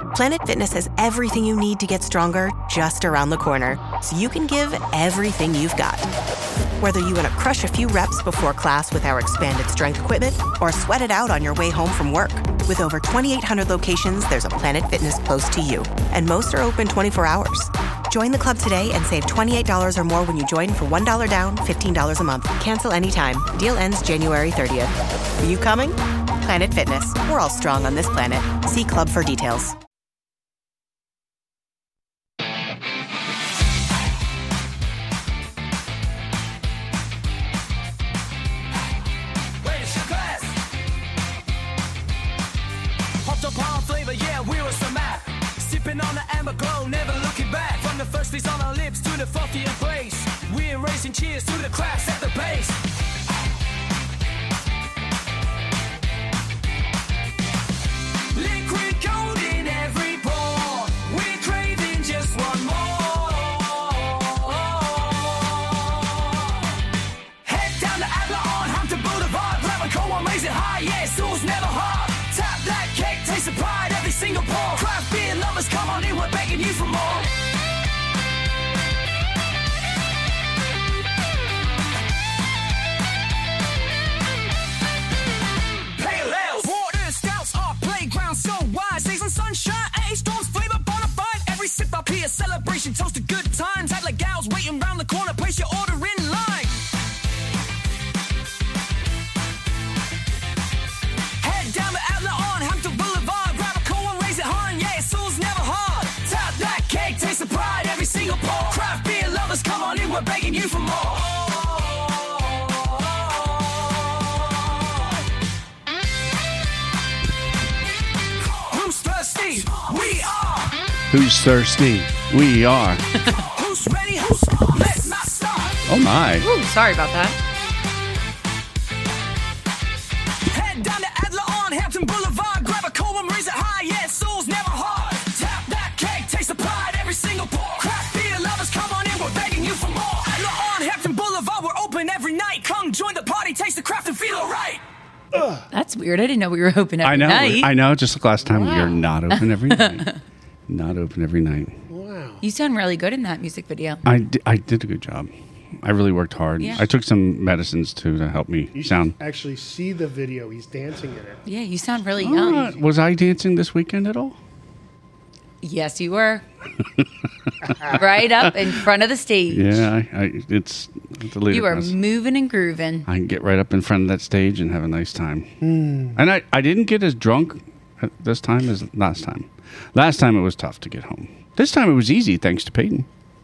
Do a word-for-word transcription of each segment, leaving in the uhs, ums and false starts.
Planet Fitness has everything you need to get stronger just around the corner, so you can give everything you've got. Whether you want to crush a few reps before class with our expanded strength equipment or sweat it out on your way home from work. With over twenty-eight hundred locations, there's a Planet Fitness close to you, and most are open twenty-four hours. Join the club today and save twenty-eight dollars or more when you join for one dollar down, fifteen dollars a month. Cancel anytime. Deal ends January thirtieth. Are you coming? Planet Fitness. We're all strong on this planet. See club for details. On the amber glow, never looking back. From the first face on our lips to the frothy embrace, we're raising cheers to the cracks at the base. Liquid gold in every pore, we're craving just one more. Head down the Adler on Hampton Boulevard, grab a cold one, raise it high, yeah, soul's never hard. Tap that cake, taste the pride, every single pour. Craft beer lovers, come on in, we're begging you for more. Pale ales, water stouts, our playground so wide. Season sunshine, A storms, flavor bonafide. Every sip up here, celebration, toast to good times. Had like gals waiting round the corner, place your order in line. Head down the Adler on Hampton Boulevard, grab a cold one, raise it high, yeah, soul's never hard. Tap that cake, taste the pride, every single pour. Craft beer lovers, come on in, we're begging you for more. Who's thirsty? We are. Who's thirsty? We are. Who's ready? Who's let's not stop. Oh my. Ooh, sorry about that. Head down to Adler on Hampton Boulevard, grab a cold one, raise it high, yeah, soul's never hard. Tap that cake, taste the pride, every single pour. Craft beer lovers, come on in, we're begging you for more. Adler on Hampton Boulevard, we're open every night. Come join the party, taste the craft and feel alright. That's weird. I didn't know we were open every I know. night. I know. Just like last time, Wow. we are not open every night. Not open every night. Wow. You sound really good in that music video. I, di- I did a good job. I really worked hard. Yeah. I took some medicines too to help me You should sound. actually see the video. He's dancing in it. Yeah, you sound really young. Uh, was I dancing this weekend at all? Yes, you were. Right up in front of the stage. Yeah, I, I, it's, it's a You were process. moving and grooving. I can get right up in front of that stage and have a nice time. And I, I didn't get as drunk at this time as last time. Last time it was tough to get home. This time it was easy thanks to Peyton.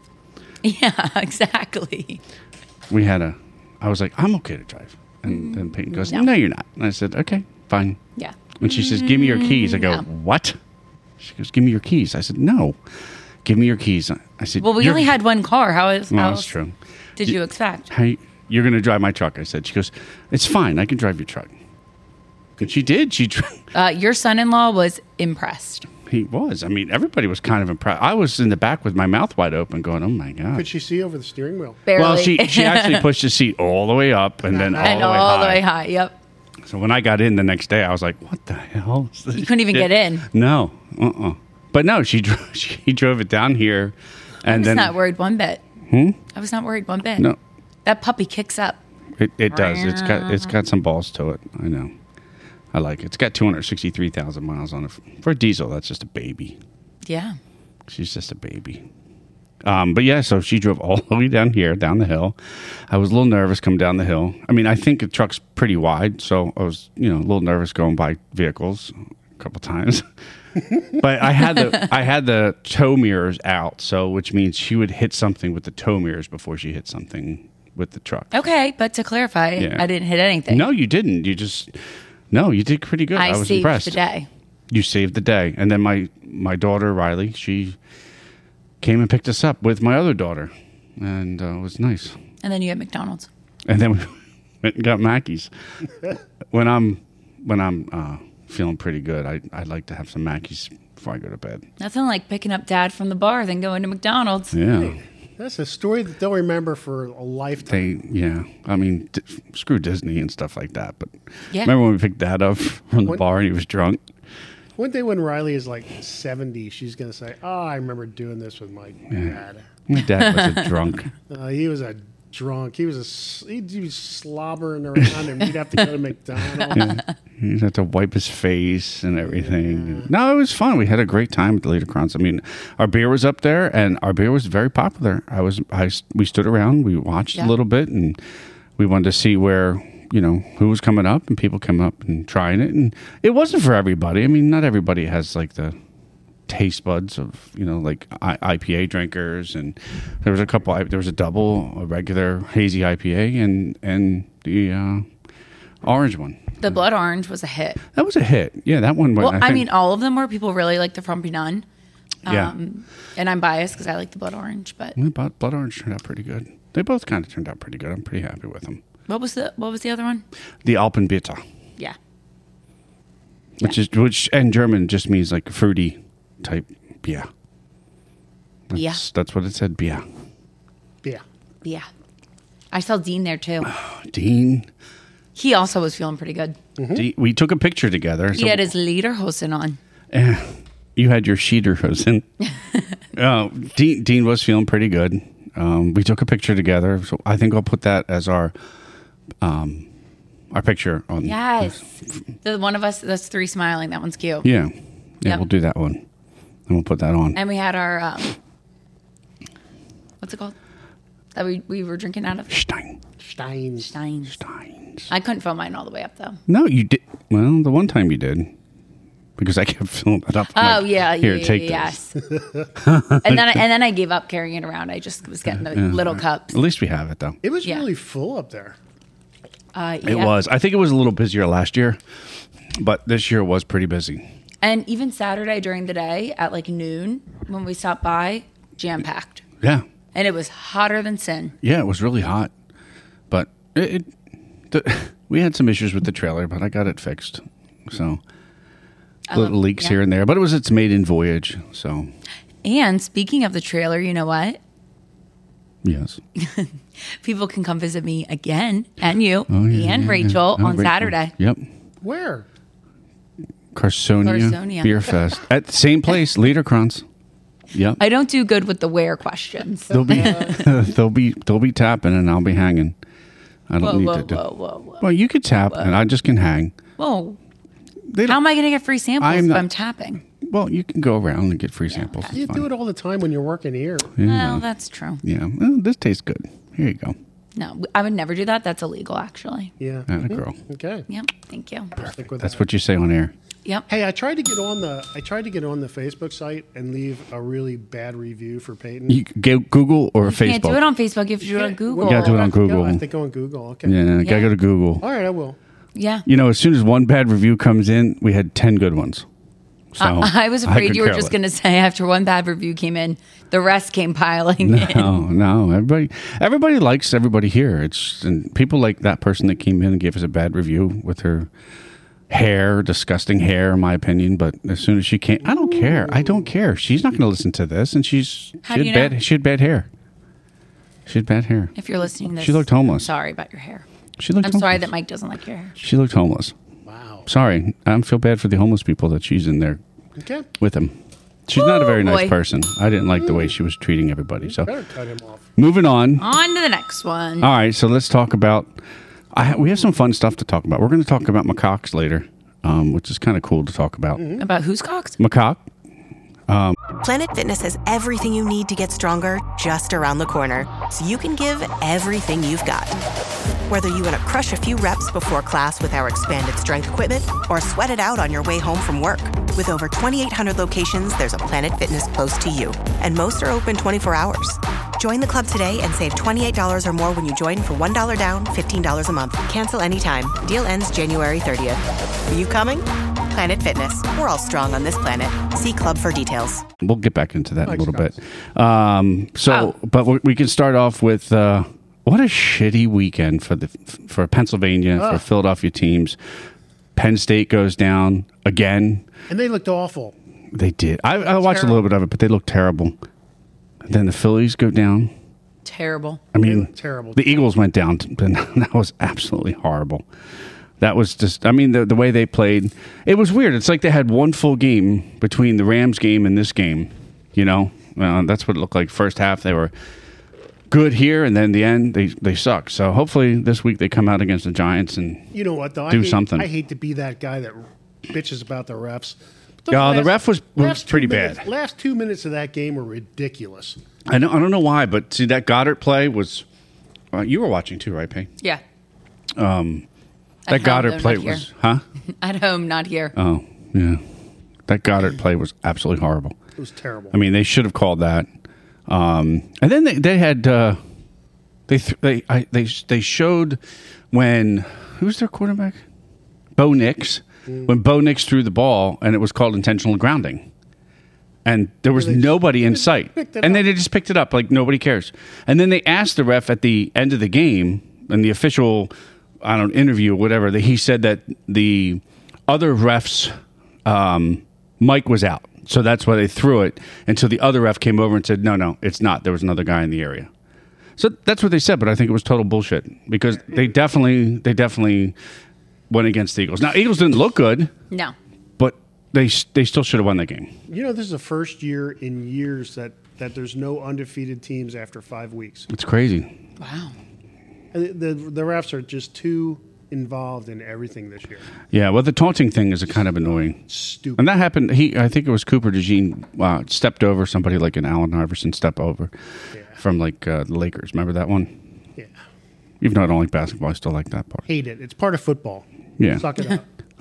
Yeah, exactly. We had a, I was like, I'm okay to drive. And then Peyton goes, no. No. you're not. And I said, okay, fine. Yeah. And she says, give me your keys. I go, No. what? She goes, give me your keys. I said, no, give me your keys. I said, Well, we "You're- only had one car. How is Well, how that's else true. did you expect? Hey, you're going to drive my truck. I said, she goes, it's fine. I can drive your truck. And she did. She, dr- Uh, your son-in-law was impressed. he was. I mean, everybody was kind of impressed. I was in the back with my mouth wide open going, oh my God. Could she see over the steering wheel? Barely. Well, she, she actually pushed the seat all the way up and then all, and the, way all high. the way high. Yep. So when I got in the next day, I was like, what the hell? is this You couldn't even shit? get in. No. Uh-uh. But no, she drove, she drove it down here. I And was then not worried one bit. Hmm? I was not worried one bit. No. That puppy kicks up. It, it does. It's got it's got some balls to it. I know. I like it. It's got two hundred sixty-three thousand miles on it. For a diesel, that's just a baby. Yeah. She's just a baby. Um, but yeah, so she drove all the way down here, down the hill. I was a little nervous coming down the hill. I mean, I think the truck's pretty wide, so I was, you know, a little nervous going by vehicles a couple times. But I had the I had the tow mirrors out, so which means she would hit something with the tow mirrors before she hit something with the truck. Okay, but to clarify, Yeah. I didn't hit anything. No, you didn't. You just no, you did pretty good. I, I was saved impressed. the day. You saved the day, and then my my daughter Riley, she came and picked us up with my other daughter, and uh, it was nice. And then you had McDonald's. And then we went and got Mackey's. when I'm when I'm uh, feeling pretty good, I I like to have some Mackey's before I go to bed. Nothing like picking up dad from the bar, then going to McDonald's. Yeah. That's a story that they'll remember for a lifetime. They, yeah. I mean, d- screw Disney and stuff like that. But Yeah. remember when we picked Dad up from the What? bar and he was drunk? One day when Riley is like seventy, she's going to say, oh, I remember doing this with my dad. My dad was a drunk. Uh, he was a drunk. He was a s- he'd be slobbering around, and we'd have to go to McDonald's. He'd have to wipe his face and everything. Yeah. No, it was fun. We had a great time at the Liederkranz. I mean, our beer was up there, and our beer was very popular. I was, I, we stood around, we watched Yeah. a little bit, and we wanted to see where, you know, who was coming up, and people come up and trying it. And it wasn't for everybody. I mean, not everybody has like the taste buds of, you know, like I- IPA drinkers. And there was a couple, there was a double, a regular hazy I P A, and, and the uh, orange one. The blood orange was a hit. That was a hit. Yeah, that one went. Well, I, think- mean, all of them were. People really like the Frumpy Nun. Yeah. Um, and I'm biased because I like the blood orange. But Yeah, Blood Blood Orange turned out pretty good. They both kind of turned out pretty good. I'm pretty happy with them. what was the what was the other one? The Alpenbitter, Yeah. which is which in German just means like fruity type beer. That's, Yeah. that's what it said. Beer. Yeah. Yeah. I saw Dean there too. Dean, He also was feeling pretty good. Dean, we took a picture together. He had his lederhosen on. Eh, you had your Schiederhosen. uh, Dean, Dean was feeling pretty good. Um, we took a picture together, so I think I'll put that as our um, our picture on. Yes. The one of us, that's three smiling. That one's cute. Yeah, yeah, Yep. we'll do that one, and we'll put that on. And we had our, um, what's it called? That we, we were drinking out of? Stein, Stein. Steins. Steins. I couldn't fill mine all the way up though. No, you did. Well, the one time you did, because I kept filling it up. I'm Oh like, yeah, here, yeah, take yeah, this. yes. and then I, and then I gave up carrying it around. I just was getting the little cups. At least we have it though. It was Yeah. really full up there. Uh, It yeah. was. I think it was a little busier last year, but this year was pretty busy. And even Saturday during the day at like noon when we stopped by, jam packed, Yeah, and it was hotter than sin. yeah, it was really hot, but it. it the, we had some issues with the trailer, but I got it fixed. So little leaks yeah. here and there, but it was its maiden voyage. So And speaking of the trailer, you know what? yes, People can come visit me again, and you, Oh, yeah, and yeah, Rachel yeah. Oh, on Rachel. Saturday. Yep. Where? Carsonia, Carsonia. Beer Fest at the same place, Liederkranz. Yep. I don't do good with the where questions. They'll be they'll be they'll be tapping and I'll be hanging. I don't Whoa, need whoa, to do. whoa, whoa, whoa, Well, you could tap and I just can hang. whoa. They How don't, am I going to get free samples I'm if not- I'm tapping? well, you can go around and get free samples. You It's do fine. it all the time when you're working here. Yeah. Well, that's true. Yeah. Well, this tastes good. Here you go. No, I would never do that. That's illegal, actually. Yeah. Atta girl. Okay. Yep. Thank you. Stick with That's that. what you say on air. Yep. Hey, I tried to get on the I tried to get on the Facebook site and leave a really bad review for Peyton. You can go Google or You Facebook. can't do it on Facebook. You have to do it on Yeah, Google. where You gotta do it I on have to go? Google. I have to go on Google. Okay. yeah, Yeah. gotta go to Google. All right, I will. Yeah. You know, as soon as one bad review comes in, we had ten good ones. So Uh, I was afraid could you were care just less. going to say after one bad review came in, the rest came piling in. No, no. Everybody, everybody likes everybody here. It's and people like that person that came in and gave us a bad review with her hair, disgusting hair, in my opinion. But as soon as she came, I don't care. I don't care. She's not going to listen to this, and she's How she do had you know? bad. She had bad hair. She had bad hair. If you're listening to this, She looked homeless. I'm sorry about your hair. She looked. I'm homeless. sorry that Mike doesn't like your hair. She looked homeless. Wow. Sorry, I feel bad for the homeless people that she's in there Okay. with him. She's not a very nice boy. person. I didn't like the way she was treating everybody. So Better cut him off. moving on. On to the next one. All right, so let's talk about. I ha- we have some fun stuff to talk about. We're going to talk about macaques later, um, which is kind of cool to talk about. About who's cocks? Macaque. Planet Fitness has everything you need to get stronger just around the corner, so you can give everything you've got. Whether you want to crush a few reps before class with our expanded strength equipment or sweat it out on your way home from work. With over twenty-eight hundred locations, there's a Planet Fitness close to you, and most are open twenty-four hours. Join the club today and save twenty-eight dollars or more when you join for one dollar down, fifteen dollars a month. Cancel anytime. Deal ends January thirtieth. Are you coming? Planet Fitness. We're all strong on this planet. See club for details. We'll get back into that in a Thanks, little guys. bit. Um, so, Oh. but we, we can start off with uh, what a shitty weekend for the for Pennsylvania for Ugh. Philadelphia teams. Penn State goes down again. And they looked awful. They did. I, I watched a little bit of it, but they looked terrible. Then the Phillies go down. Terrible. I mean, looked terrible. The Eagles went down, but that was absolutely horrible. That was just, I mean, the the way they played, it was weird. It's like they had one full game between the Rams game and this game, you know? Uh, that's what it looked like. First half, they were good here, and then the end, they, they suck. So hopefully this week they come out against the Giants and You know what, though? do I hate, something. I hate to be that guy that bitches about the refs. But Yeah, those the ref was- was last two pretty minutes- bad. Last two minutes of that game were ridiculous. I don't, I don't know why, but see, that Goddard play was, uh, you were watching too, right, Pay? Yeah. Um, At that home, Goddard though, play not here. was, huh? At home, not here. Oh, yeah. That Goddard play was absolutely horrible. It was terrible. I mean, they should have called that. Um, and then they, they had uh, they th- they I, they they showed when who's their quarterback? Bo Nix. Mm. When Bo Nix threw the ball, and it was called intentional grounding, and there was Yeah, they nobody in just sight, picked it and up. then they just picked it up like nobody cares. And then they asked the ref at the end of the game, in the official, I don't know, interview or whatever, that he said that the other refs. Um, Mike was out, so that's why they threw it until the other ref came over and said, no, no, it's not. There was another guy in the area. So that's what they said, but I think it was total bullshit because they definitely, they definitely went against the Eagles. Now, Eagles didn't look good, No. but they they still should have won that game. You know, this is the first year in years that, that there's no undefeated teams after five weeks. It's crazy. Wow. The, the, the refs are just too involved in everything this year. Yeah, well, the taunting thing is kind of annoying. Stupid. And that happened. He, I think it was Cooper DeJean uh, stepped over somebody like an Allen Iverson stepped over Yeah. from like uh, the Lakers. Remember that one? Yeah. Even though I don't like basketball, I still like that part. Hate it. It's part of football. Yeah. Suck it up.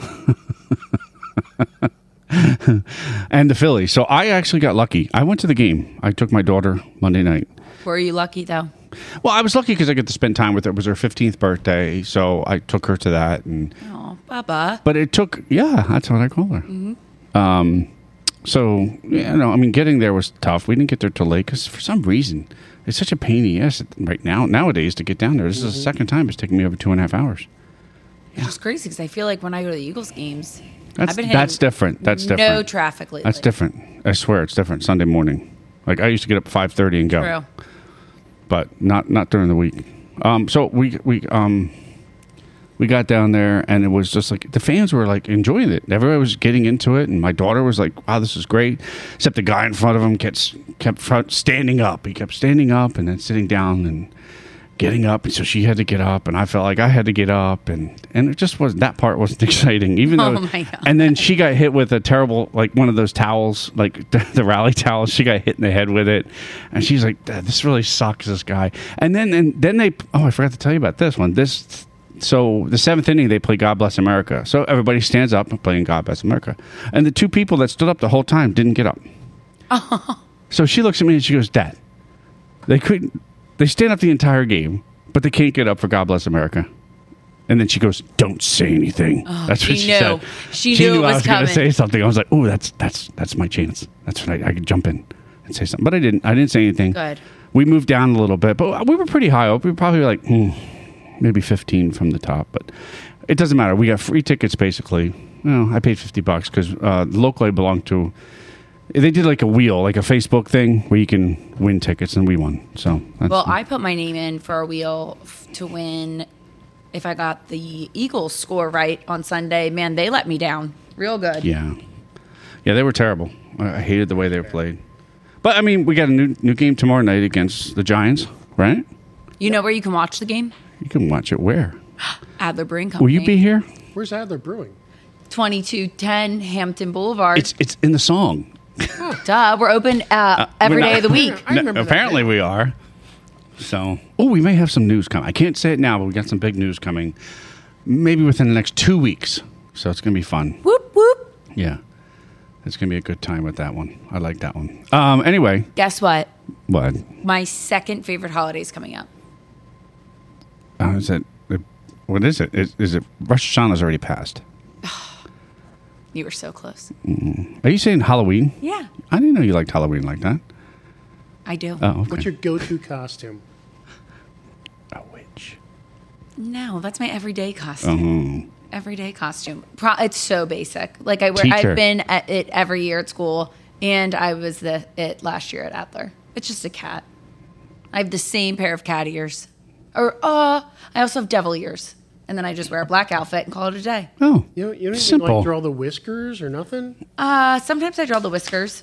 And the Phillies. So I actually got lucky. I went to the game. I took my daughter Monday night. Were you lucky, though? Well, I was lucky because I get to spend time with her. It was her fifteenth birthday, so I took her to that. And Oh, Baba. but it took, yeah, that's what I call her. Mm-hmm. Um, so you know, I mean, getting there was tough. We didn't get there till late because for some reason it's such a pain in the ass right now nowadays to get down there. This is the second time it's taking me over two and a half hours. Which is crazy because I feel like when I go to the Eagles games, That's I've been hitting that's different. That's different. no traffic lately. That's different. I swear it's different. Sunday morning, like I used to get up at five thirty and go. True. But not not during the week. Um, so we we um we got down there and it was just like the fans were like enjoying it. Everybody was getting into it, and my daughter was like, "Wow, this is great." Except the guy in front of him kept kept front, standing up. He kept standing up and then sitting down and getting up, and so she had to get up, and I felt like I had to get up, and and it just was that part wasn't exciting. Even though, Oh, my God. and then she got hit with a terrible like one of those towels, like the, the rally towels. She got hit in the head with it, and she's like, "This really sucks, this guy." And then and then they oh I forgot to tell you about this one. This so the seventh inning they play God Bless America. So everybody stands up and playing God Bless America, and the two people that stood up the whole time didn't get up. So she looks at me and she goes, "Dad, they couldn't." They stand up the entire game, but they can't get up for God Bless America. And then she goes, "Don't say anything." that's what she she knew. said. She knew it I was was going to coming. say something. I was like, "Oh, that's that's that's my chance. That's when I, I could jump in and say something." But I didn't. I didn't say anything. Good. We moved down a little bit, but we were pretty high up. We were probably like hmm, maybe fifteen from the top. But it doesn't matter. We got free tickets basically. Well, I paid fifty bucks because uh, the local I belonged to. They did like a wheel, like a Facebook thing where you can win tickets, and we won. So, that's, Well, I put my name in for a wheel f- to win if I got the Eagles score right on Sunday. Man, they let me down real good. yeah, yeah, they were terrible. I I hated the way they were played. But I mean, we got a new new game tomorrow night against the Giants, right? You know where you can watch the game? You can watch it where? Adler Brewing Will Company. you be here? Where's Adler Brewing? twenty-two ten Hampton Boulevard. It's it's in the song. Duh. We're open uh, every we're day not- of the week. I remember that apparently, day. we are. So, oh, we may have some news coming. I can't say it now, but we got some big news coming. Maybe within the next two weeks. So it's gonna be fun. Whoop, whoop. Yeah, it's gonna be a good time with that one. I like that one. Um. Anyway, Guess what? what? My second favorite holiday is coming up. Uh, is it? What is it? Is, is it Rosh Hashanah's already passed? You were so close. Are you saying Halloween? Yeah, I didn't know you liked Halloween like that. I do. Oh, okay. What's your go-to costume? A witch. No, that's my everyday costume. Oh, Everyday costume. Pro- it's so basic. Like I wear. Teacher. I've been at it every year at school, and I was the it last year at Adler. It's just a cat. I have the same pair of cat ears, or uh, I also have devil ears. and then I just wear a black outfit and call it a day. Oh, You don't, you don't even simple. like draw the whiskers or nothing? Uh, sometimes I draw the whiskers.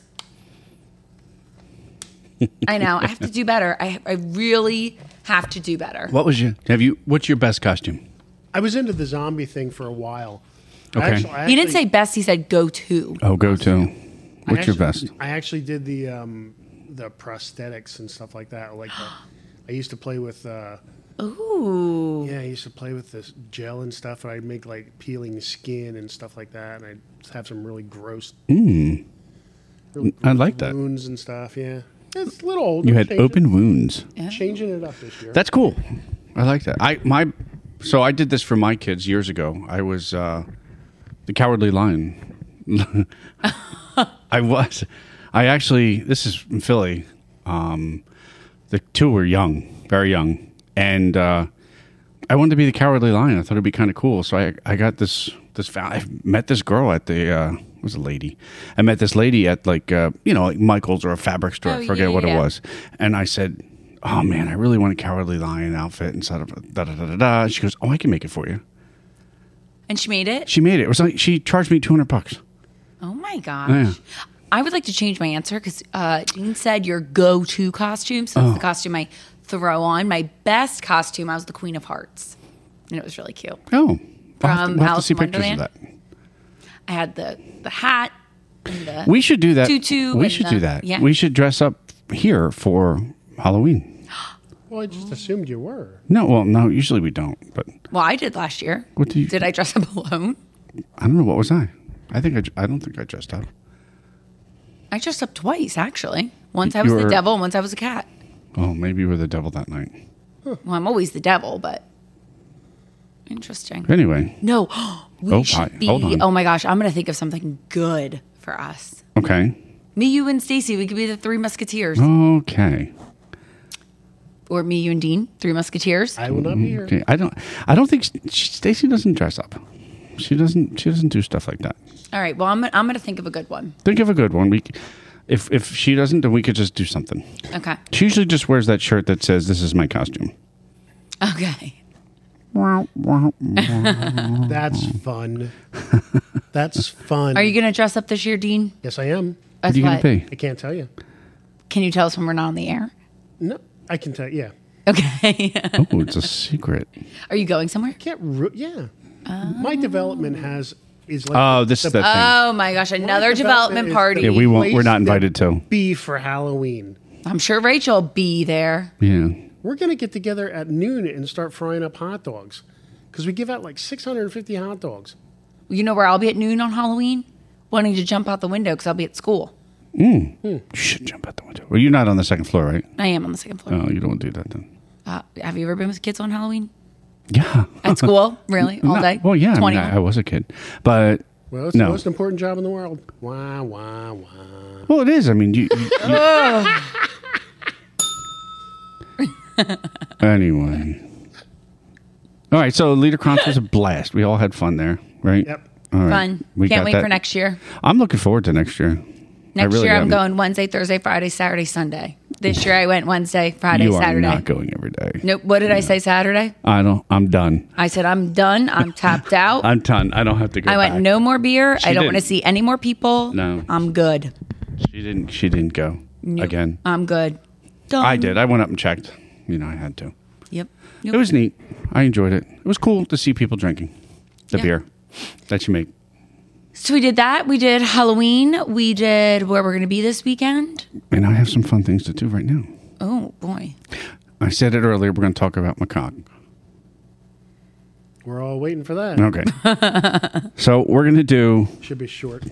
I know. I have to do better. I I really have to do better. What was your? Have you? What's your best costume? I was into the zombie thing for a while. I Okay. actually- I He didn't actually- say best. He said go to. Oh, go to. I What's your actually- best? I actually did the um, the prosthetics and stuff like that. Like the, I used to play with. Uh, Ooh. yeah, I used to play with this gel and stuff, and I'd make like peeling skin and stuff like that, and I'd have some really gross. Mm. Really I gross like that. wounds and stuff. Yeah, it's a little older. You had changing- open wounds. changing it up this year. That's cool. I like that. I my so I did this for my kids years ago. I was uh, the Cowardly Lion. I was. I actually. This is in Philly. Um, the two were young, very young, and uh, I wanted to be the Cowardly Lion. I thought it'd be kind of cool. So I I got this this. fa- I met this girl at the. Uh, it was a lady. I met this lady at like uh, you know like Michael's or a fabric store. Oh, I forget yeah, what yeah. it was, and I said, "Oh man, I really want a Cowardly Lion outfit." And sort of da da da da da. She goes, "Oh, I can make it for you." And she made it. She made it. It was like she charged me two hundred bucks. Oh my gosh. Yeah. I would like to change my answer because uh, Dean said your go-to costume. So Oh. that's the costume I throw on. My best costume, I was the Queen of Hearts, and it was really cute. Oh, I'll have to, From we'll have to Alice see in pictures Wonderland? of that. I had the the hat. And the We should do that. tutu we and should the- do that. yeah. We should dress up here for Halloween. Well, I just assumed you were. No, well, no. Usually we don't. But Well, I did last year. What do you- Did I dress up alone? I don't know. What was I? I think I. I don't think I dressed up. I dressed up twice, actually. Once I You was were- the devil, and once I was a cat. Oh, maybe you were the devil that night. Well, I'm always the devil, but interesting. Anyway, No, we Oh, should hi. be. Hold on. Oh my gosh, I'm gonna think of something good for us. okay, Me, you, and Stacy. We could be the Three Musketeers, okay, or me, you, and Dean, Three Musketeers. I will not be here. okay. I don't. I don't think Stacy doesn't dress up. She doesn't. She doesn't do stuff like that. All right. Well, I'm I'm gonna think of a good one. Think of a good one. We, if if she doesn't, then we could just do something. Okay. She usually just wears that shirt that says, "This is my costume." Okay. That's fun. That's fun. Are you gonna dress up this year, Dean? Yes, I am. What As are you gonna be? I can't tell you. Can you tell us when we're not on the air? No, I can tell. Yeah, Okay. Oh, it's a secret. Are you going somewhere? can't. Ru- yeah, my development has is like. Oh, this is the thing. Oh my gosh, my another development is party. the Yeah, we won't- we're place not to invited to. be for Halloween. I'm sure Rachel will be there. Yeah. We're gonna get together at noon and start frying up hot dogs because we give out like six hundred fifty hot dogs. You know where I'll be at noon on Halloween? Wanting to jump out the window because I'll be at school. You should jump out the window. Well, you're not on the second floor, right? I am on the second floor. Oh, you don't want to do that then. Uh, have you ever been with kids on Halloween? Yeah. At school? Really? All No, day? Well, yeah. I, mean, twenty I, I was a kid, but Well, it's no. the most important job in the world. Wah wah wah. Well, it is. I mean, you. you, you anyway. All right. So, Liederkranz was a blast. We all had fun there, right? Yep. All right. Fun. We Can't got wait that. for next year. I'm looking forward to next year. Next really year I'm am. going Wednesday, Thursday, Friday, Saturday, Sunday. This year I went Wednesday, Friday, You are Saturday. not going every day. Nope. What did I say Saturday? I don't. I'm done. I said I'm done. I'm tapped out. I'm done. I don't have to go. I went back. no more beer. She I don't want to didn't. see any more people. No. I'm good. She didn't. She didn't go Nope. again. I'm good. Done. I did. I went up and checked. You know, I had to. Yep. It was neat. I enjoyed it. It was cool to see people drinking the Yeah. beer that you make. So we did that. We did Halloween. We did where we're going to be this weekend. And I have some fun things to do right now. Oh boy. I said it earlier. We're going to talk about macaque. We're all waiting for that. Okay. So we're going to do. Should be short.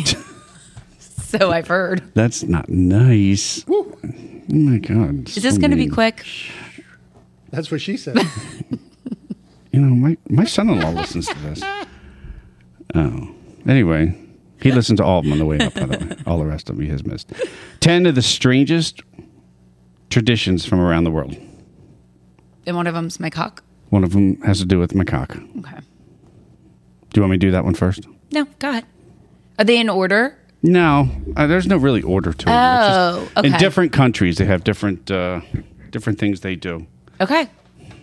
So I've heard. That's not nice. Woo. Oh my God. Is this going to be quick? That's what she said. You know, my, my son-in-law listens to this. Oh. Anyway, he listened to all of them on the way up, by the way. All the rest of them he has missed. Ten of the strangest traditions from around the world. And one of them's my cock. One of them has to do with macaque. Okay. Do you want me to do that one first? No, go ahead. Are they in order? No, uh, there's no really order to it. Oh, It's just- In okay. different countries, they have different uh, different things they do. Okay.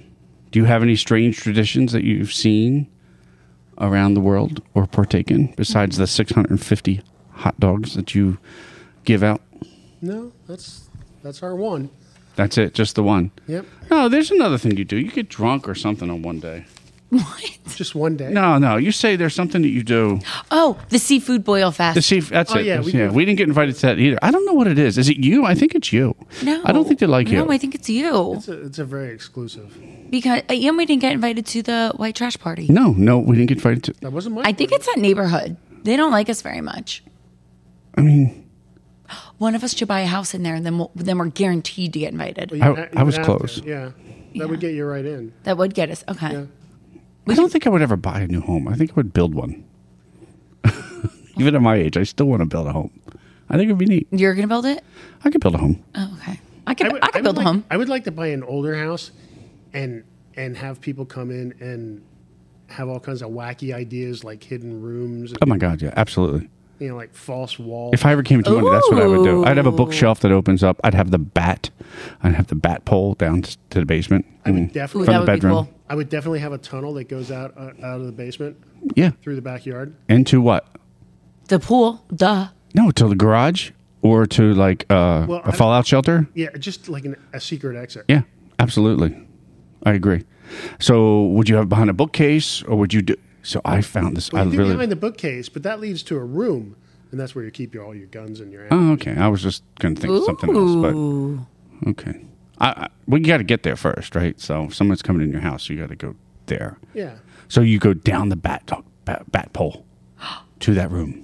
Do you have any strange traditions that you've seen around the world or partaken besides the six hundred fifty hot dogs that you give out? No, that's that's our one. That's it, just the one. Yep. No, there's another thing you do. You get drunk or something on one day. What? Just one day. No, no. You say there's something that you do. Oh, the seafood boil fest. The sea, that's Oh, it. yeah, That's- we yeah, do. we didn't get invited to that either. I don't know what it is. Is it you? I think it's you. no, I don't think they like you. No, I think it's you It's a, it's a very exclusive. because uh, and we didn't get invited to the white trash party. No, no, we didn't get invited to. That wasn't my. I think it's that neighborhood. They don't like us very much. I mean, One of us should buy a house in there, and then we'll, then we're guaranteed to get invited. Well, you I- ha- you I would was have close. to, Yeah. That Yeah. would get you right in. That would get us. Okay. Yeah. I don't think I would ever buy a new home. I think I would build one. Even at my age, I still want to build a home. I think it would be neat. You're gonna build it? I could build a home. Oh, okay. I could. I, would- could would build like, a home. I would like to buy an older house, and and have people come in and have all kinds of wacky ideas like hidden rooms, Oh my God, yeah, absolutely. you know, like false walls. If I ever came to money, that's what I would do. I'd have a Ooh. bookshelf that opens up. I'd have the bat. I'd have the bat pole down t- to the basement. I would Mm. Ooh, definitely, From that the would be bedroom. cool. I would definitely have a tunnel that goes out uh, out of the basement Yeah. through the backyard. Into what? The pool, duh. No, to the garage or to like uh, Well, a I- fallout shelter. Yeah, just like an, a secret exit. Yeah, absolutely. I agree. So, would you have it behind a bookcase, or would you do? So, I found this. Well, I you do really. behind the bookcase, but that leads to a room, and that's where you keep your, all your guns and your. ammo. Oh, okay. I was just going to think of something else, Ooh. but okay. I, I, we got to get there first, right? So, if someone's coming in your house, you got to go there. Yeah. So, you go down the bat bat, bat pole to that room.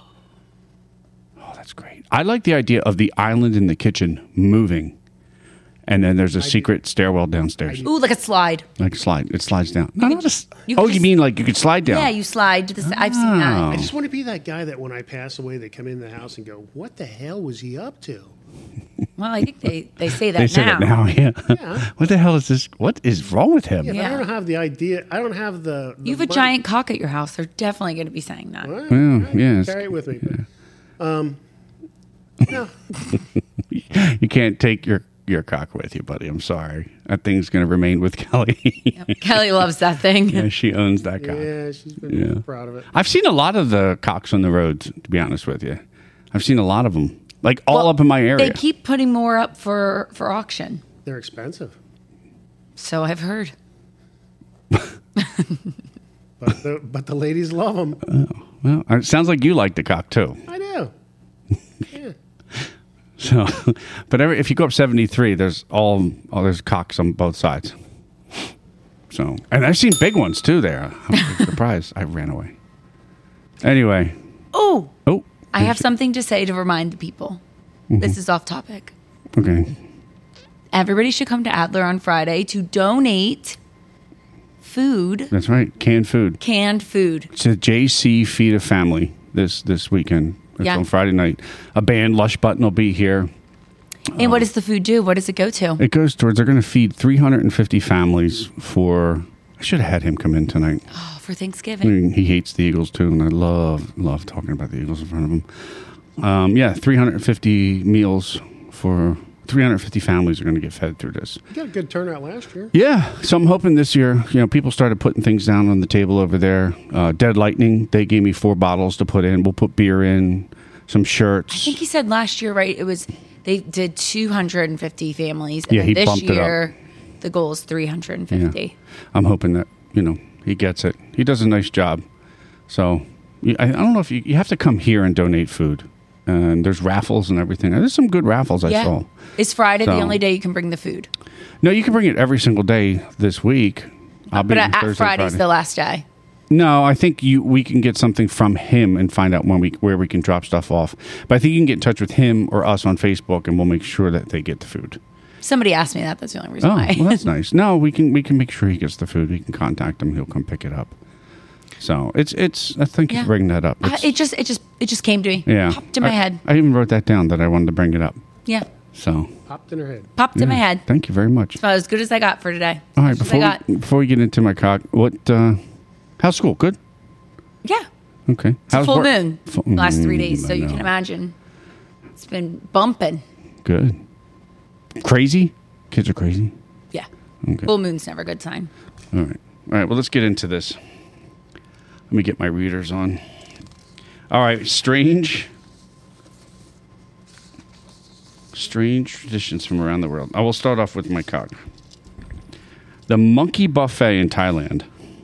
Oh, that's great. I like the idea of the island in the kitchen moving, and then there's a secret stairwell downstairs. Ooh, like a slide. Like a slide, it slides down. No, not a s- you oh, could you just- mean like you could slide down? Yeah, you slide to the. s- I've seen Oh. that. I just want to be that guy that when I pass away, they come in the house and go, "What the hell was he up to?" Well, I think they, they say that They say now. that now. Yeah. Yeah. What the hell is this? What is wrong with him? Yeah, but Yeah. I don't have the idea. I don't have the. the You have a money. giant cock at your house. They're definitely going to be saying that. All right, Yeah, all right, yeah, it's- Carry it with me. Um, no, You can't take your your cock with you, buddy. I'm sorry. That thing's going to remain with Kelly. Kelly loves that thing. Yeah, she owns that cock. yeah, she's been Yeah. proud of it. I've seen a lot of the cocks on the roads, to be honest with you. I've seen a lot of them, like all Well, up in my area. They keep putting more up for, for auction. They're expensive, So I've heard. but the but the ladies love them. Well, it sounds like you like the cock too. I do. Yeah. So, but every, if you go up seventy-three, there's all, all there's cocks on both sides. So, and I've seen big ones too there. I'm surprised. I ran away. Anyway, Oh, oh, I have something to say to remind the people. Mm-hmm. This is off topic. okay. Everybody should come to Adler on Friday to donate food, That's right. Canned food. canned food. It's a J C Feed a Family this this weekend. It's Yeah. on Friday night. A band, Lush Button, will be here. And what does the food do? What does it go to? It goes towards, they're going to feed three hundred fifty families for, I should have had him come in tonight. Oh, for I Thanksgiving. mean, he hates the Eagles too, and I love, love talking about the Eagles in front of him. Um, yeah, three hundred fifty meals for three hundred fifty families are going to get fed through this. You got a good turnout last year. Yeah, so I'm hoping this year, you know, people started putting things down on the table over there. Uh, Dead Lightning, they gave me four bottles to put in. We'll put beer in, some I shirts. think he said last year, right? It was they did two hundred fifty families, and Yeah, then he this bumped it up. year the goal is three hundred fifty. I'm hoping that, you know, he gets it. He does a nice job. So you- I, I don't know if you, you have to come here and donate food. And there's raffles and everything. There's some good raffles I Yeah, saw. is Friday the So- only day you can bring the food? No, you can bring it every single day this week. I'll be But in at Thursday, Friday's Friday. the last day. No, I think you we can get something from him and find out when we where we can drop stuff off. But I think you can get in touch with him or us on Facebook, and we'll make sure that they get the food. Somebody asked me that. That's the only reason Oh, why. well, that's nice. No, we can we can make sure he gets the food. We can contact him. He'll come pick it up. So it's it's. I think you Yeah. for bringing that up. I- It's- it just it just it just came to me. yeah, Popped in my I, head. I even wrote that down that I wanted to bring it up. Yeah. So Popped in her head. Popped in my yeah, head. Thank you very much. About as good as I got for today. All right, As much as before I got. we, before we get into my cock, what? Uh, how's school? Good. Yeah. Okay. It's a How's full work? moon Full- last three Mm, days, so I you know. can imagine it's been bumping. Good. Crazy? Kids are crazy? Yeah. Okay. Full moon's never a good sign. All right. All right. Well, let's get into this. Let me get my readers on. All right. Strange. Strange traditions from around the world. I will start off with my cock. The Monkey Buffet in Thailand,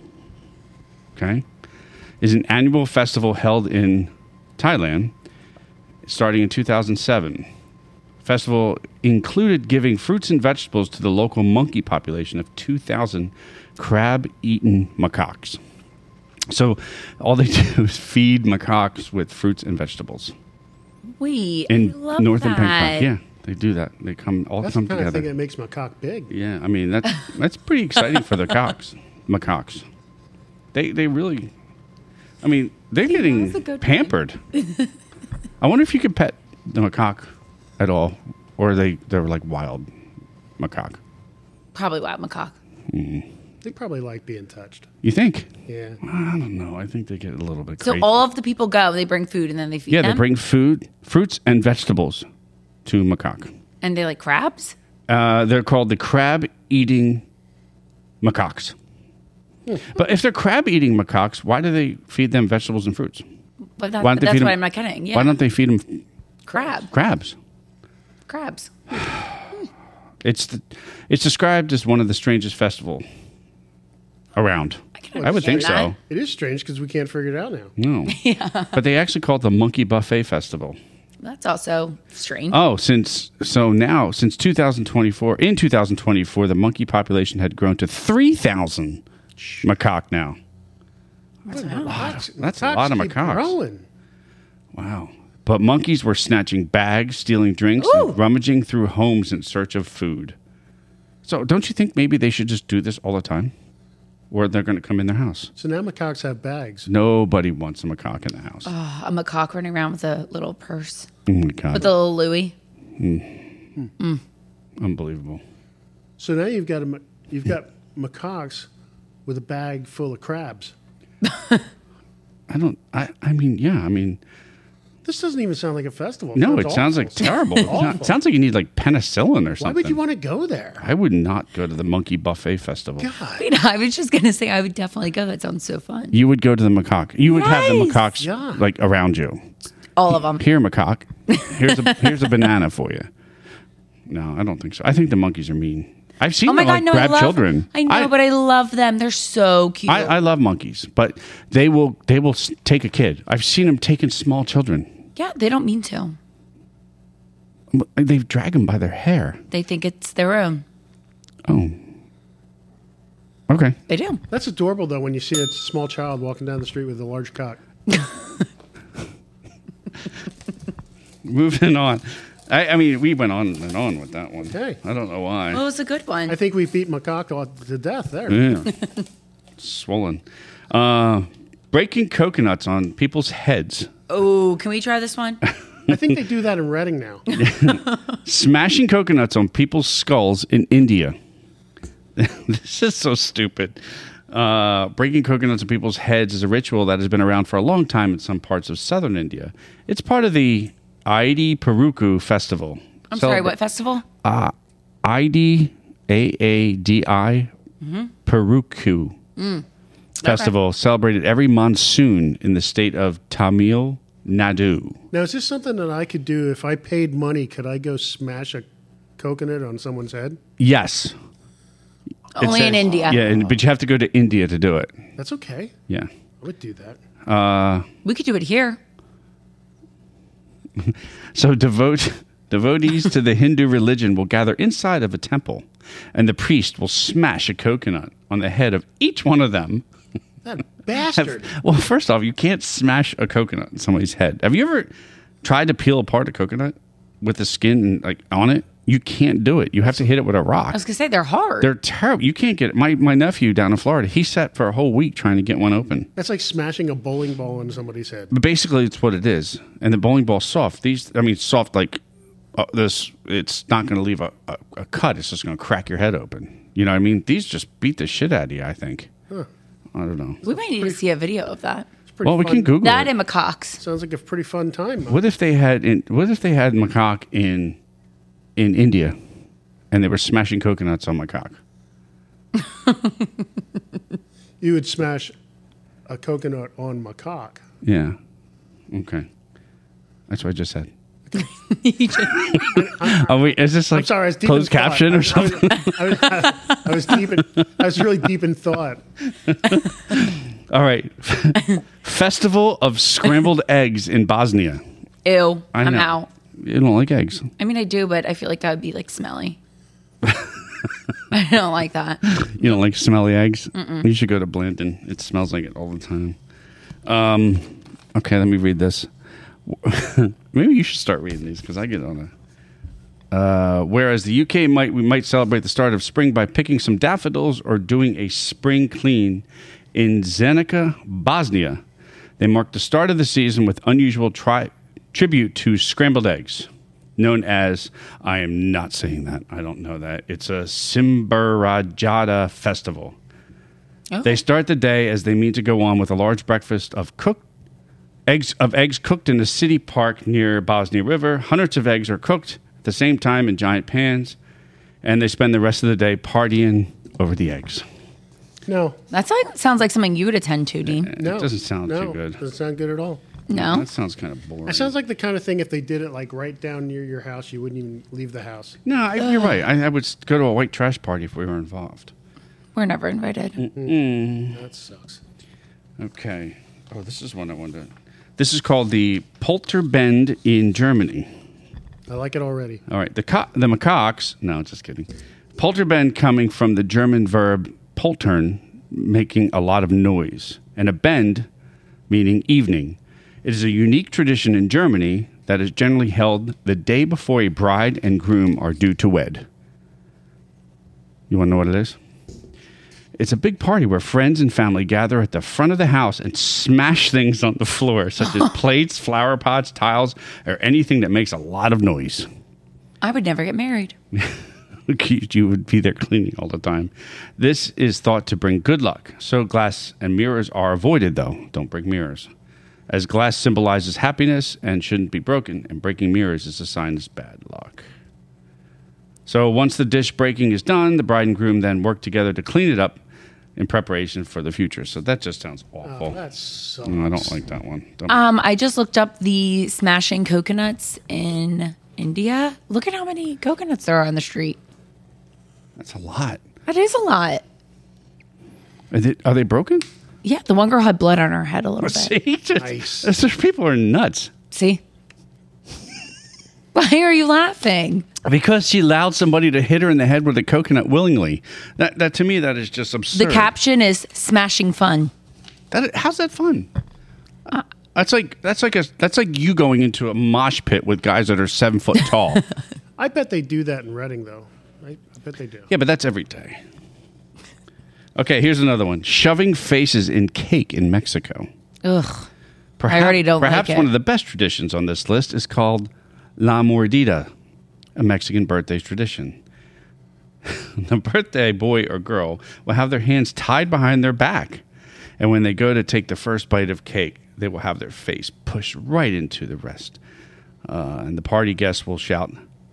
okay, is an annual festival held in Thailand starting in two thousand seven. Festival included giving fruits and vegetables to the local monkey population of two thousand crab-eaten macaques. So all they do is feed macaques with fruits and vegetables. Wait, In I love northern that. Bangkok, yeah, they do that. They come all That's the come kind of together. thing that makes my cock big. Yeah, I mean that's that's pretty exciting for the cocks, macaques. They they really, I mean they're that's a getting good pampered. I wonder if you could pet the macaque at all, or are they they're like wild macaque. Probably wild macaque. They probably like being touched. You think? Yeah. I don't know. I think they get a little bit So crazy. all of the people go, they bring food, and then they feed yeah, them? they bring food, fruits, and vegetables to macaque. And they like crabs? Uh, they're called the crab-eating macaques. But if they're crab-eating macaques, why do they feed them vegetables and fruits? But that, Why don't they that's feed what them- I'm not getting. Yeah. Why don't they feed them Crab. crabs? Crabs. It's the, it's described as one of the strangest festival around. I can I would think so. understand It is strange because we can't figure it out now. No. But they actually call it the Monkey Buffet Festival. That's also strange. Oh, since so now since two thousand twenty-four, in two thousand twenty-four, the monkey population had grown to three thousand macaque now. That's, that's a lot of macaques. Growing. Wow. But monkeys were snatching bags, stealing drinks, Ooh. and rummaging through homes in search of food. So don't you think maybe they should just do this all the time? Or they're going to come in their house? So now macaques have bags. Nobody wants a macaque in the house. A macaque running around with a little purse. Oh my God. With a little Louis. Unbelievable. So now you've got a, ma- you've got macaques with a bag full of crabs. I don't, I, I mean, yeah, I mean, This doesn't even sound like a festival. no, Sounds it sounds awful. like terrible. It Awful. sounds- sounds like you need like penicillin or Why something. would you want to go there? I would not go to the Monkey Buffet Festival. God. Wait, I was just going to say I would definitely go. That sounds so fun. You would go to the macaque. You would have the Yes. macaques Yeah. like around you. All of them. Here, macaque. Here's a here's a banana for you. No, I don't think so. I think the monkeys are mean. I've seen Oh my them God, like no, grab I love children. I know, but I love them. They're so cute. I, I love monkeys, but they will they will s- take a kid. I've seen them taking small children. yeah, they don't mean to. They drag them by their hair. They think it's their own. Oh, okay. They do. That's adorable, though, when you see a small child walking down the street with a large cock. Moving on. I, I mean, we went on and on with that one. Hey. I don't know why. Well, it was a good one. I think we beat macaque to death there. Yeah. Swollen. Uh, breaking coconuts on people's heads. Oh, can we try this one? I think they do that in Reading now. Smashing coconuts on people's skulls in India. This is so stupid. Uh, breaking coconuts on people's heads is a ritual that has been around for a long time in some parts of southern India. It's part of the Aadi Peruku festival. I'm Celebra- sorry, what festival? Aadi, A A D I, Mm-hmm. Peruku Mm. festival celebrated every monsoon in the state of Tamil Nadu. Now, is this something that I could do if I paid money? Could I go smash a coconut on someone's head? Yes. It Only in says- India. Yeah, and, but you have to go to India to do it. That's okay. Yeah. I would do that. We could do it here. So devote, devotees to the Hindu religion will gather inside of a temple, and the priest will smash a coconut on the head of each one of them. That bastard. Well, first off, you can't smash a coconut on somebody's head. Have you ever tried to peel apart a coconut with the skin like on it? You can't do it. You have to hit it with a rock. I was going to say they're hard. They're terrible. You can't get it. My, my nephew down in Florida, he sat for a whole week trying to get one open. That's like smashing a bowling ball on somebody's head. But basically, it's what it is. And the bowling ball's soft. These, I mean, soft like uh, this. It's not going to leave a, a, a cut. It's just going to crack your head open. You know what I mean? These just beat the shit out of you, I think. Huh. I don't know. we might need to see a video of that. It's pretty Well, we fun. can Google That it. and macaques. Sounds like a pretty fun time. What if they had in, what if they had macaque in in India, and they were smashing coconuts on macaque? You would smash a coconut on macaque. Yeah. Okay. That's what I just said. Are we, is this like I'm sorry, I was deep closed in thought. caption I or was- I was- something? I was, I was deep in, I was really deep in thought. All right. Festival of Scrambled Eggs in Bosnia. Ew. I I'm know. out. You don't like eggs. I mean, I do, but I feel like that would be like smelly. I don't like that. You don't like smelly eggs? Mm-mm. You should go to Blanton. It smells like it all the time. Um, okay, let me read this. Maybe you should start reading these because I get on a. Uh, whereas the U K might we might celebrate the start of spring by picking some daffodils or doing a spring clean. In Zenica, Bosnia, they marked the start of the season with unusual tri- tribute to scrambled eggs, known as, I am not saying that, I don't know that, it's a Simbarajada festival. Oh. They start the day as they mean to go on with a large breakfast of cooked eggs of eggs cooked in a city park near Bosnia River. Hundreds of eggs are cooked at the same time in giant pans, and they spend the rest of the day partying over the eggs. No, That's like sounds like something you would attend to, Dean. no. It doesn't sound no, too good. Doesn't sound good at all. No. That sounds kind of boring. That sounds like the kind of thing if they did it like right down near your house, you wouldn't even leave the house. No, I, you're right. I, I would s- go to a white trash party if we were involved. We're never invited. That sucks. Okay. Oh, this is one I wanted to... This is called the Polterbend in Germany. I like it already. All right. The co- the macaques... No, just kidding. Polterbend coming from the German verb poltern, making a lot of noise, and a bend, meaning evening. It is a unique tradition in Germany that is generally held the day before a bride and groom are due to wed. You want to know what it is? It's a big party where friends and family gather at the front of the house and smash things on the floor, such as plates, flower pots, tiles, or anything that makes a lot of noise. I would never get married. You would be there cleaning all the time. This is thought to bring good luck. So glass and mirrors are avoided, though. Don't break mirrors. As glass symbolizes happiness and shouldn't be broken, and breaking mirrors is a sign of bad luck. So once the dish breaking is done, the bride and groom then work together to clean it up in preparation for the future. So that just sounds awful. Oh, that sucks. No, I don't like that one. Don't- Um, I just looked up the smashing coconuts in India. Look at how many coconuts there are on the street. That's a lot. That is a lot. Are they, are they broken? Yeah, the one girl had blood on her head a little bit. See? Just- Nice. Those people are nuts. See? Why are you laughing? Because she allowed somebody to hit her in the head with a coconut willingly. That, that to me, that is just absurd. The caption is smashing fun. That, how's that fun? That's like that's like a that's like you going into a mosh pit with guys that are seven foot tall. I bet they do that in Reading, though. Right? I bet they do. Yeah, but that's every day. Okay, here's another one: shoving faces in cake in Mexico. Ugh. Perhaps, already don't like Perhaps it. one of the best traditions on this list is called La Mordida, a Mexican birthday tradition. The birthday boy or girl will have their hands tied behind their back, and when they go to take the first bite of cake, they will have their face pushed right into the rest. Uh, and the party guests will shout,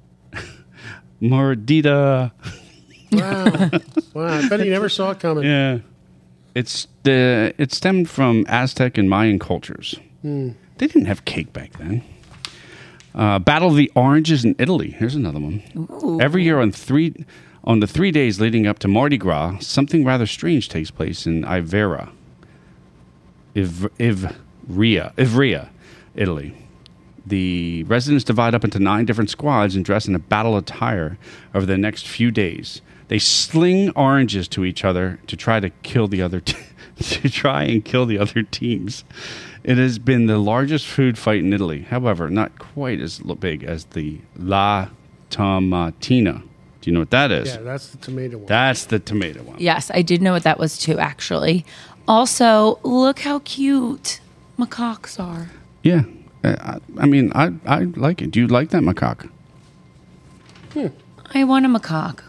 Mordida. Wow. Wow. I bet he never saw it coming. Yeah. It's the it stemmed from Aztec and Mayan cultures. They didn't have cake back then. Uh, Battle of the Oranges in Italy. Here's another one. Ooh. Every year on three on the three days leading up to Mardi Gras, something rather strange takes place in Ivrea, Iv- Ivrea, Ivrea, Italy. The residents divide up into nine different squads and dress in a battle attire over the next few days. They sling oranges to each other to try to kill the other t- to try and kill the other teams. It has been the largest food fight in Italy. However, not quite as lo- big as the La Tomatina. Do you know what that is? Yeah, that's the tomato one. That's the tomato one. Yes, I did know what that was too, actually. Also, look how cute macaques are. Yeah. Uh, I, I mean, I I like it. Do you like that macaque? I want a macaque.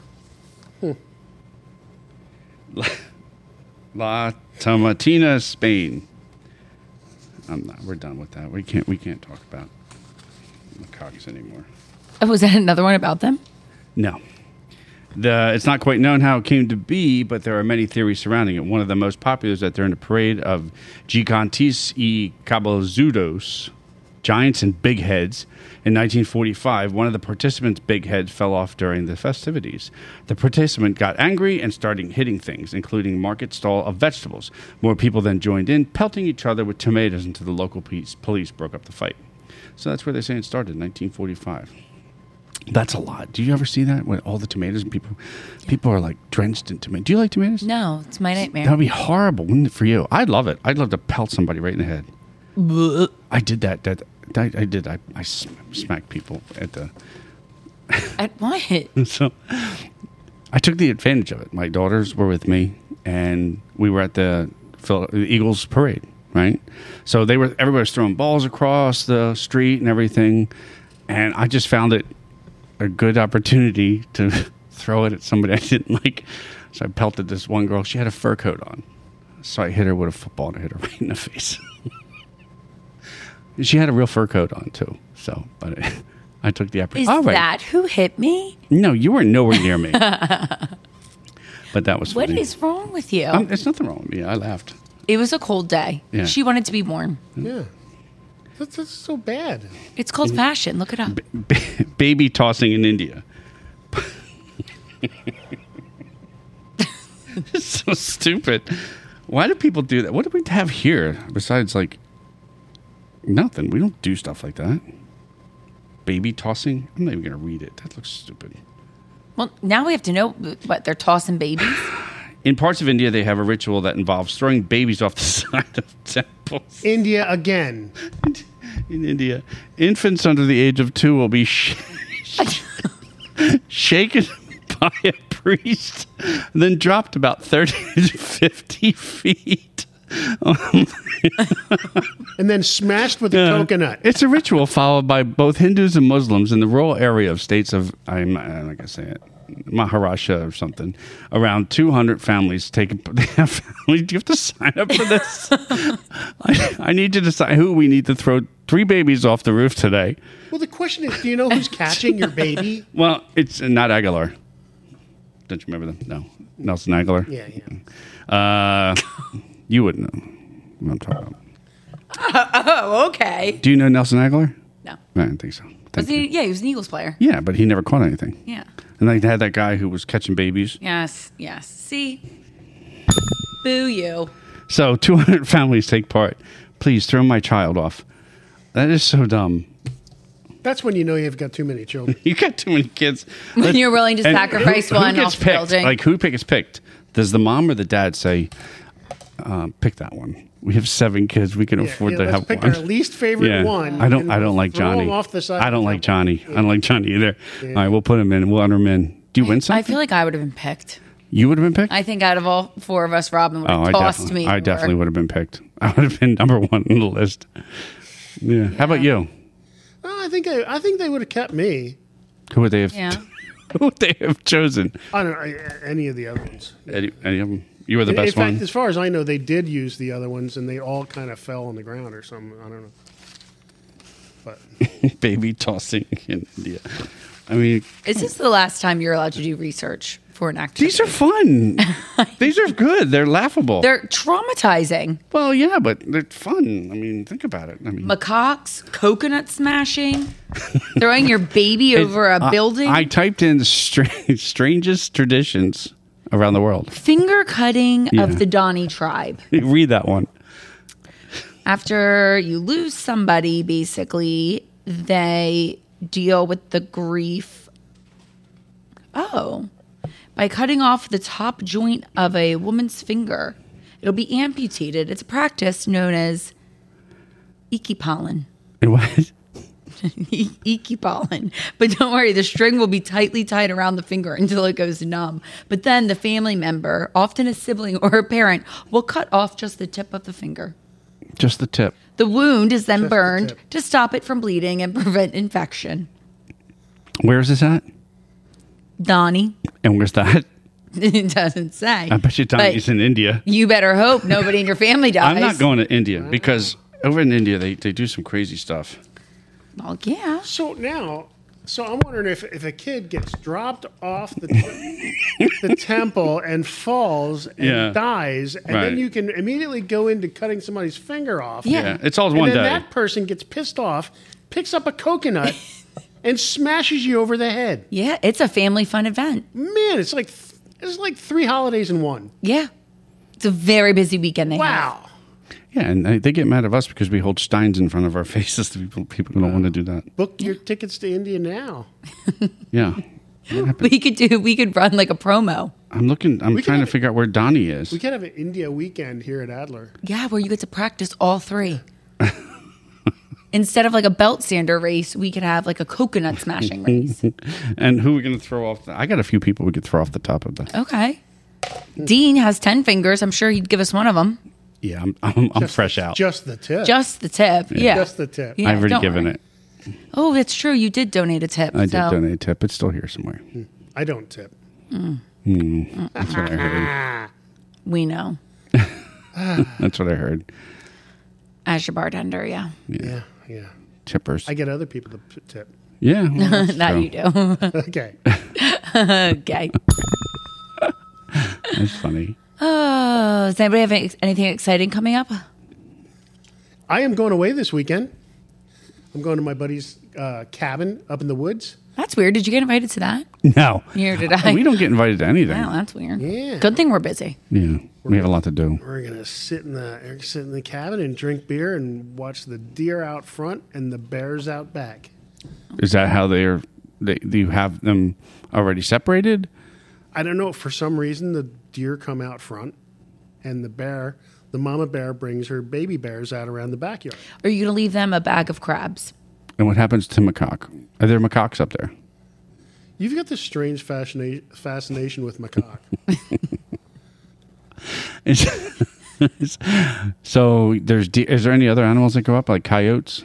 La Tomatina, Spain. I'm not, we're done with that. We can't we can't talk about macaques anymore. Oh, was that another one about them? No. The, it's not quite known how it came to be, but there are many theories surrounding it. One of the most popular is that during the parade of Gigantes y Cabezudos, giants and big heads, in nineteen forty-five, one of the participants' big heads fell off during the festivities. The participant got angry and started hitting things, including market stall of vegetables. More people then joined in, pelting each other with tomatoes until the local police, police broke up the fight. So that's where they're saying it started, nineteen forty-five. That's a lot. Do you ever see that? When all the tomatoes and people people are like drenched in tomatoes. Do you like tomatoes? No, it's my nightmare. That would be horrible, wouldn't it, for you? I'd love it. I'd love to pelt somebody right in the head. I did that. That I, I did. I, I smacked people at the. At what? So I took the advantage of it. My daughters were with me, and we were at the, Phil- the Eagles parade, right? So they were. Everybody was throwing balls across the street and everything, and I just found it a good opportunity to throw it at somebody I didn't like. So I pelted this one girl. She had a fur coat on, so I hit her with a football and I hit her right in the face. She had a real fur coat on too. So, but I, I took the opportunity. Is oh, right. that who hit me? No, you were nowhere near me. But that was What funny. is wrong with you? Um, there's nothing wrong with me. I laughed. It was a cold day. Yeah. She wanted to be warm. Yeah. That's, that's so bad. It's called fashion. Look it up. B- baby tossing in India. It's so stupid. Why do people do that? What do we have here besides like nothing? We don't do stuff like that. Baby tossing? I'm not even going to read it. That looks stupid. Well, now we have to know what they're tossing babies. In parts of India, they have a ritual that involves throwing babies off the side of temples. India again. In India, infants under the age of two will be sh- shaken by a priest, and then dropped about thirty to fifty feet. And then smashed with a Yeah. coconut. It's a ritual followed by both Hindus and Muslims in the rural area of states of, I'm not going to say it, Maharashtra or something. Around two hundred families take. They have families. Do you have to sign up for this? I, I need to decide who we need to throw three babies off the roof today. Well, the question is, do you know who's catching your baby? Well, it's not Aguilar. Don't you remember them? No. Nelson Aguilar? Yeah, yeah. Uh, you wouldn't know what I'm talking about. Oh, okay. Do you know Nelson Aguilar? No. I don't think so. Thank Was he, you. yeah, he was an Eagles player. Yeah, but he never caught anything. Yeah. And they had that guy who was catching babies. Yes, yes. See? Boo you. So two hundred families take part. Please throw my child off. That is so dumb. That's when you know you've got too many children. You got too many kids. When Let's- you're willing to and sacrifice who- who one gets off the picked? building. Like who gets picked? Does the mom or the dad say, uh, "Pick that one"? We have seven kids. We can Yeah, afford yeah, to let's have pick one. our least favorite Yeah. one. I don't. and I don't like throw 'em Johnny. off the side I of don't the like temple. Johnny. I don't like Johnny either. All right, we'll put him in. We'll enter him in. Do you win something? I feel like I would have been picked. You would have been picked. I think out of all four of us, Robin would have oh, I tossed definitely. me. I for- definitely would have been picked. I would have been number one on the list. Yeah. How about you? Oh, I think I, I think they would have kept me. Who would they have? Yeah. Who would they have chosen? I don't know any of the other ones. Any, any of them? You were the In, in best fact, one. as far as I know, they did use the other ones, and they all kind of fell on the ground or something. I don't know. But Baby tossing in India. I mean, Is this the last time you're allowed to do research for an activity? these are fun. These are good. They're laughable. They're traumatizing. well, yeah, but they're fun. I mean, think about it. I mean, Macaques, coconut smashing, throwing your baby over a I- building, I typed in strange, strangest traditions around the world. finger cutting Yeah. of the Donny tribe. Read that one. After you lose somebody, basically, they deal with the grief. Oh, by cutting off the top joint of a woman's finger. It'll be amputated. It's a practice known as ikipalin. And what? Ikipalin. But don't worry, the string will be tightly tied around the finger until it goes numb. But then the family member, often a sibling or a parent, will cut off just the tip of the finger. Just the tip. The wound is then Just the burned tip. to stop it from bleeding and prevent infection. Where is this at? Donnie, And where's that? it doesn't say. I bet you Donnie's But in India. you better hope nobody in your family dies. I'm not going to India because over in India they, they do some crazy stuff. Well, yeah. so now, So I'm wondering if, if a kid gets dropped off the the temple and falls and Yeah. dies, and Right. then you can immediately go into cutting somebody's finger off. Yeah. Yeah, it's all And one then day. that person gets pissed off, picks up a coconut, and smashes you over the head. Yeah, it's a family fun event. Man, it's like th- it's like three holidays in one. Yeah. It's a very busy weekend they have. Wow. Yeah, and they they get mad at us because we hold steins in front of our faces. People, people don't want to do that. Book your tickets to India now. Yeah. We could do we could run like a promo. I'm looking, I'm We can trying to have- figure out where Donnie is. We could have an India weekend here at Adler. Yeah, where you get to practice all three. Instead of like a belt sander race, we could have like a coconut smashing race. And who are we going to throw off? The, I got a few people we could throw off the top of the. Okay. Dean has ten fingers. I'm sure he'd give us one of them. Yeah, I'm, I'm, I'm fresh out. Just the tip. Just the tip. Yeah. Just the tip. Yeah, I've already don't given worry. it. Oh, that's true. You did donate a tip. I did so. donate a tip. It's still here somewhere. I don't tip. That's what I heard. We know. That's what I heard. As your bartender, yeah. Yeah, yeah. Tippers. I get other people to p- tip. yeah. well, that's that true. you do. Okay. Okay. That's funny. Oh, does anybody have any- anything exciting coming up? I am going away this weekend. I'm going to my buddy's uh, cabin up in the woods. That's weird. Did you get invited to that? No. Neither did I. We don't get invited to anything. Wow, that's weird. Yeah. Good thing we're busy. Yeah. We have a lot to do. We're gonna sit in the we're gonna sit in the cabin and drink beer and watch the deer out front and the bears out back. Is that how they're, they, do you have them already separated? I don't know. For some reason, the deer come out front, and the bear, the mama bear, brings her baby bears out around the backyard. Are you going to leave them a bag of crabs? And what happens to macaque? Are there macaques up there? You've got this strange fascina- fascination with macaque. Is- so there's, de- is there any other animals that go up, like coyotes?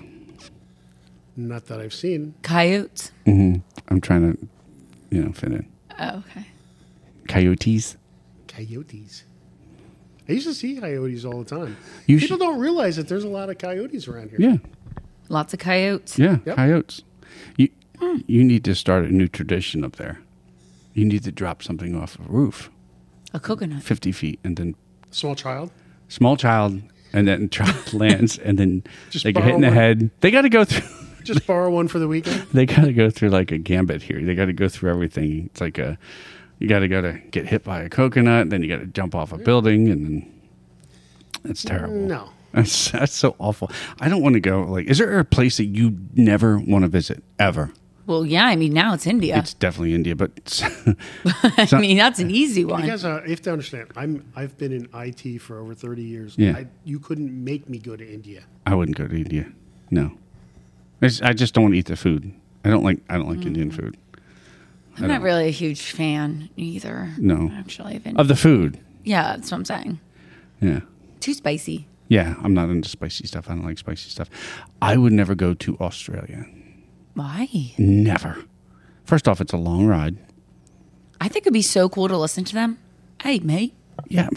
Not that I've seen. Coyotes? I'm trying to, you know, fit in. Oh, okay. Coyotes? Coyotes. I used to see coyotes all the time. You People should- don't realize that there's a lot of coyotes around here. Yeah. Lots of coyotes. Yeah, Yep. coyotes. You you need to start a new tradition up there. You need to drop something off a roof, A coconut. fifty feet, and then Small child. small child, and then child lands, and then Just they get hit in the borrow one. head. They got to go through. Just borrow one for the weekend. They got to go through like a gambit here. They got to go through everything. It's like a you got to go to get hit by a coconut, then you got to jump off a building, and then it's terrible. No. That's that's so awful. I don't want to go. Like, is there a place that you never want to visit ever? Well, yeah, I mean, now it's India. It's definitely India, but it's, I mean, that's an easy one. You guys, uh, you have to understand. I'm I've been in I T for over thirty years. Yeah. I, you couldn't make me go to India. I wouldn't go to India. No, It's, I just don't want to eat the food. I don't like. I don't like Indian food. I'm not really a huge fan either. No. Actually, of India. Of the food. Yeah, that's what I'm saying. Yeah. Too spicy. Yeah, I'm not into spicy stuff. I don't like spicy stuff. I would never go to Australia. Why? Never. First off, it's a long ride. I think it'd be so cool to listen to them. Hey, mate. Yeah.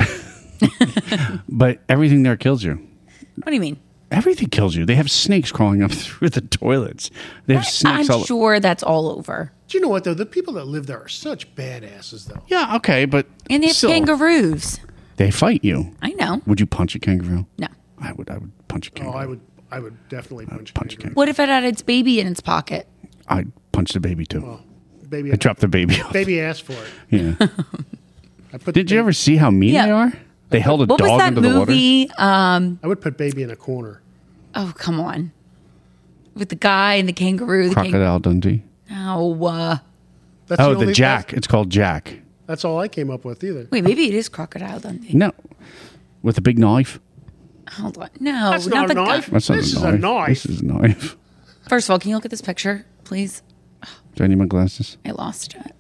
But everything there kills you. What do you mean? Everything kills you. They have snakes crawling up through the toilets. They have snakes I'm all sure that's all over. Do you know what though? The people that live there are such badasses though. Yeah, okay, but And they have still, kangaroos. They fight you. I know. Would you punch a kangaroo? No. I would. I would punch a Oh, kangaroo. I would I would definitely punch, punch a kangaroo. What if it had its baby in its pocket? I'd punch the baby too. Baby, I dropped the baby off. baby asked for it. Yeah. I put Did the you ba- ever see how mean Yeah. they are? They held a What was dog that into the water. movie? Um, I would put baby in a corner. oh, come on. With the guy and the kangaroo. The kang- Crocodile Dundee. oh, uh, That's Oh, only- the Jack. That's, It's called Jack. that's all I came up with either. wait, maybe it is Crocodile Dundee. No, with a big knife. Hold on. No, That's not not a the knife. guy. That's not This a is knife. a knife. This is a knife. First of all, can you look at this picture, please? Do I need my glasses? I lost it.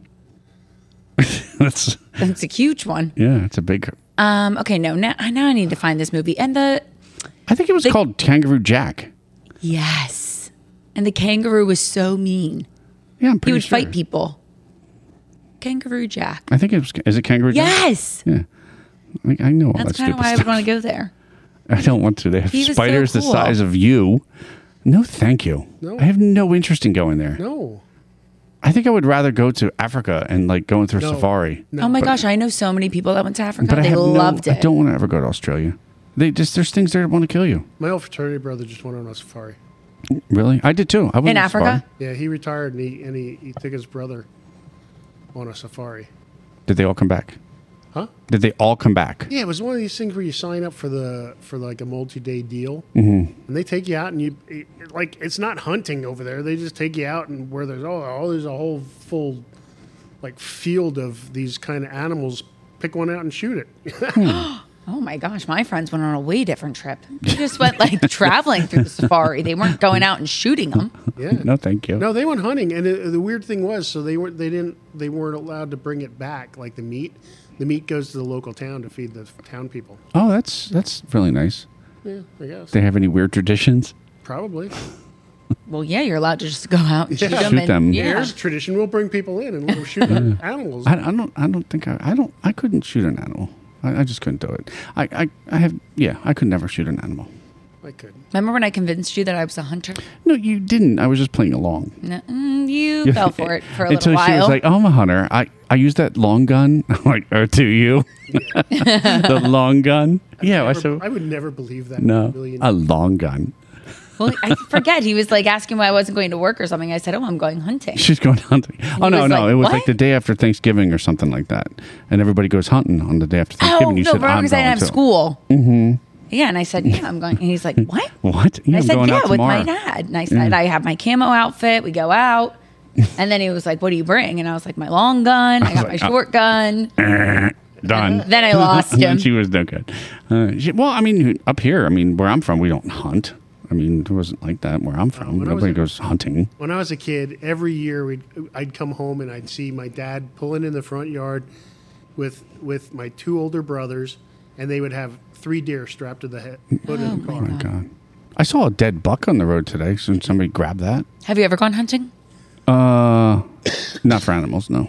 That's That's a huge one. yeah. It's a big. Um, okay, no, now, now I need to find this movie. And the, I think it was The- called Kangaroo Jack. yes. And the kangaroo was so mean. Yeah, I'm He pretty would sure. fight people. Kangaroo Jack. I think it was. Is it Kangaroo Jack? Yes. Yeah. I, I know all That's that kind of stupid why I stuff. would want to go there. I don't want to. They have He was so spiders the cool. size of you, No, thank you. No. I have no interest in going there. No. I think I would rather go to Africa and like going through a No. safari. No. Oh my But- gosh, I know so many people that went to Africa. But I They have loved no, it. I don't want to ever go to Australia. They just there's things there that want to kill you. My old fraternity brother just went on a safari. Really? I did too. I went In on a Africa? safari. Yeah, he retired and he and he, he took his brother on a safari. Did they all come back? Huh? Did they all come back? Yeah, it was one of these things where you sign up for the for like a multi-day deal, mm-hmm. and they take you out and you it, like it's not hunting over there. They just take you out and where there's oh, oh there's a whole full like field of these kind of animals. Pick one out and shoot it. Oh my gosh, my friends went on a way different trip. They just went like traveling through the safari. They weren't going out and shooting them. Yeah. No, thank you. No, they went hunting, and it, the weird thing was, so they weren't they didn't they weren't allowed to bring it back like the meat. The meat goes to the local town to feed the town people. Oh, that's that's really nice. Yeah, I guess They have any weird traditions? probably. Well, yeah, you're allowed to just go out and shoot Yeah. them. Shoot and, them. Yeah. Here's a tradition: we'll bring people in and we'll shoot animals. I, I don't. I don't think I. I don't. I couldn't shoot an animal. I, I just couldn't do it. I, I. I have. Yeah. I could never shoot an animal. I could. Remember when I convinced you that I was a hunter? No, you didn't. I was just playing along. No, mm, you fell for it for a Until little she was while. like, "Oh, I'm a hunter. I I use that long gun." I'm like, "Oh, do you?" The long gun. Yeah. I Never- said, I would never believe that. in a no, million a long gun. Well, I forget. He was like asking why I wasn't going to work or something. I said, "Oh, I'm going hunting." She's going hunting. Oh no, was no, like, it was "What?" like the day after Thanksgiving or something like that, and everybody goes hunting on the day after Thanksgiving. Oh you no, said, remember "I'm because I going didn't have to." school. Mm-hmm. Yeah, and I said, "Yeah, I'm going." And he's like, "What?" What? And Yeah, I I'm said, going "Yeah, out with tomorrow. my dad." And I said, "I have my camo outfit. We go out." And then he was like, "What do you bring?" And I was like, "My long gun. I got my like, oh. short gun." Done. Then I lost And him. she was no good. Uh, she- well, I mean, up here, I mean, where I'm from, we don't hunt. I mean, it wasn't like that where I'm from. when I was Nobody a- goes hunting. When I was a kid, every year we'd, I'd come home and I'd see my dad pulling in the front yard with with my two older brothers, and they would have three deer strapped to the head, put in the car. Oh my God. I saw a dead buck on the road today. So somebody grabbed that. Have you ever gone hunting? Uh, not for animals, no.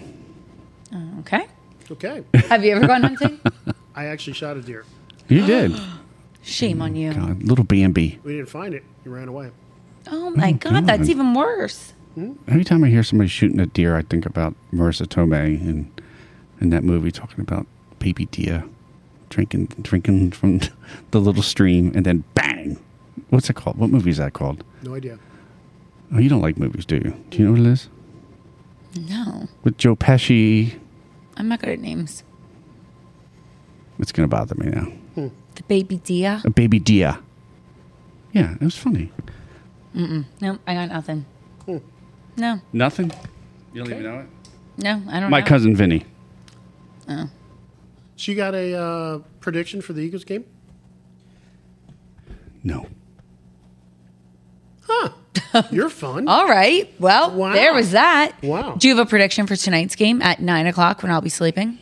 Okay. Okay, Have you ever gone hunting? I actually shot a deer. You did. Shame on you. God, little Bambi. We didn't find it. He ran away. Oh my God, that's even worse. Every time I hear somebody shooting a deer, I think about Marissa Tomei and in that movie talking about baby deer drinking drinking from the little stream, and then bang. What's it called? What movie is that called? No idea. Oh, you don't like movies, do you? Do you know what it is? No, With Joe Pesci. I'm not good at names. It's going to bother me now. The baby deer. A baby deer. Yeah, it was funny. No, I got nothing. No, Nothing? You don't even know it? no, I don't My know. cousin Vinny. So you got a uh, prediction for the Eagles game? No. You're fun. All right. Well, Wow. there was that. Wow. Do you have a prediction for tonight's game at nine o'clock when I'll be sleeping?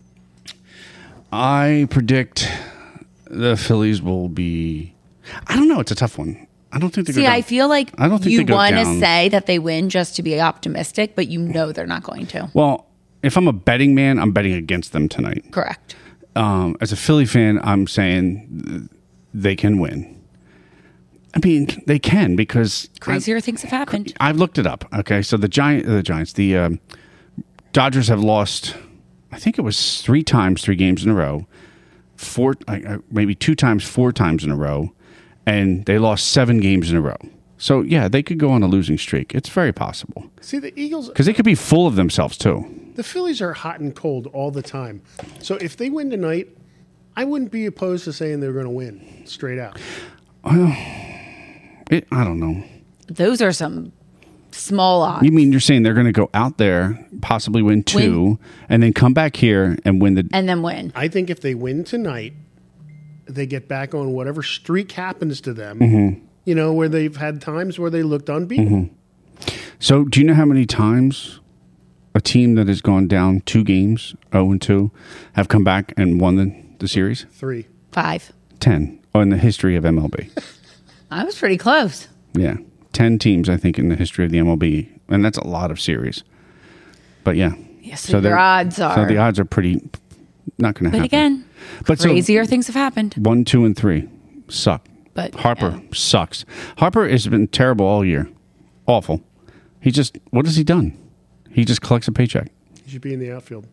I predict the Phillies will be. I don't know. It's a tough one. I don't think they See, go down. I feel like I don't think you they go want to down. say that they win just to be optimistic, but you know they're not going to. Well, if I'm a betting man, I'm betting against them tonight. Correct. Um, as a Philly fan, I'm saying they can win. I mean, they can because Crazier things have happened. I've looked it up. Okay, so the giant, the Giants, the um, Dodgers have lost. I think it was three times, three games in a row. Four, uh, maybe two times, four times in a row, and they lost seven games in a row. So yeah, they could go on a losing streak. It's very possible See, the Eagles, because they could be full of themselves too. the Phillies are hot and cold all the time. So if they win tonight, I wouldn't be opposed to saying they're going to win straight out. It, I don't know. Those are some small odds. You mean you're saying they're going to go out there, possibly win two, Win. and then come back here and win the? and then win. I think if they win tonight, they get back on whatever streak happens to them. Mm-hmm. You know, where they've had times where they looked unbeaten. So, do you know how many times a team that has gone down two games, zero and two, have come back and won the, the series? Three. Five. Ten in the history of M L B. I was pretty close. Yeah, ten teams I think in the history of the M L B, and that's a lot of series. But yeah, Yes, so your they're- odds So are. the odds are pretty not going to But happen. again, But so- crazier things have happened. one, two, and three suck. But Harper yeah. sucks. Harper has been terrible all year. Awful. He just, what has he done? He just collects a paycheck. He should be in the outfield.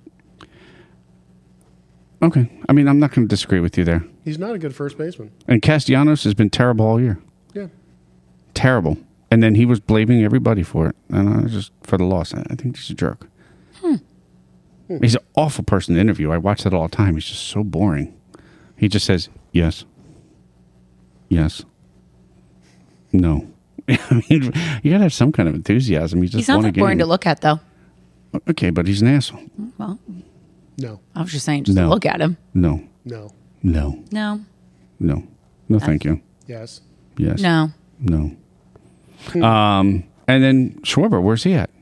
Okay. I mean, I'm not going to disagree with you there. He's not a good first baseman. And Castellanos has been terrible all year. Yeah. Terrible. And then he was blaming everybody for it. And I was just, for the loss. I I think he's a jerk. Hmm. He's an awful person to interview. I watch that all the time. He's just so boring. He just says, yes. Yes. No. I mean, you got to have some kind of enthusiasm. You just He's not won a that boring game. to look at, though. Okay, but he's an asshole. Well, No. I was just saying, just No. to look at him. No. No. No. No. No. No, thank you. Yes. Yes. No. No. Um, and then Schwarber, where's he at?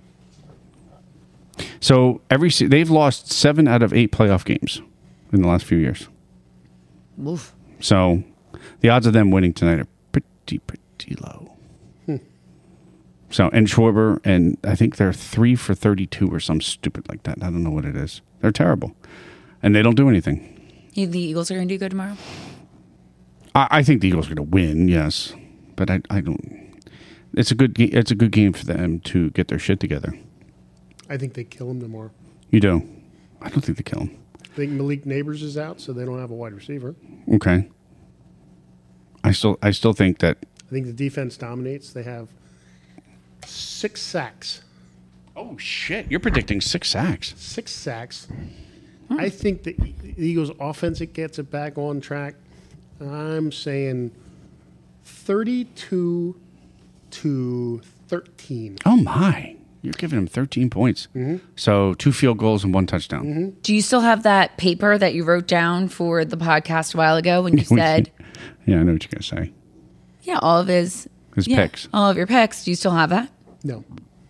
So every se- they've lost seven out of eight playoff games in the last few years. Oof. So the odds of them winning tonight are pretty, pretty low. So, and Schwarber, and I think they're three for thirty-two or some stupid like that. I don't know what it is. They're terrible. And they don't do anything. You think the Eagles are going to do good tomorrow? I, I think the Eagles are going to win, yes. But I, I don't. It's a good. ga- It's a good game for them to get their shit together. I think they kill him tomorrow. You do. I don't think they kill him. I think Malik Neighbors is out, so they don't have a wide receiver. Okay. I still. I still think that. I think the defense dominates. They have six sacks. Oh shit! You're predicting six sacks. Six sacks. I think the E- the Eagles' offense it gets it back on track. I'm saying thirty-two to thirteen. Oh my! You're giving them thirteen points. So two field goals and one touchdown. Do you still have that paper that you wrote down for the podcast a while ago when you said, Yeah, I know what you're gonna say. yeah, all of his, His yeah, picks. all of your picks? Do you still have that? No.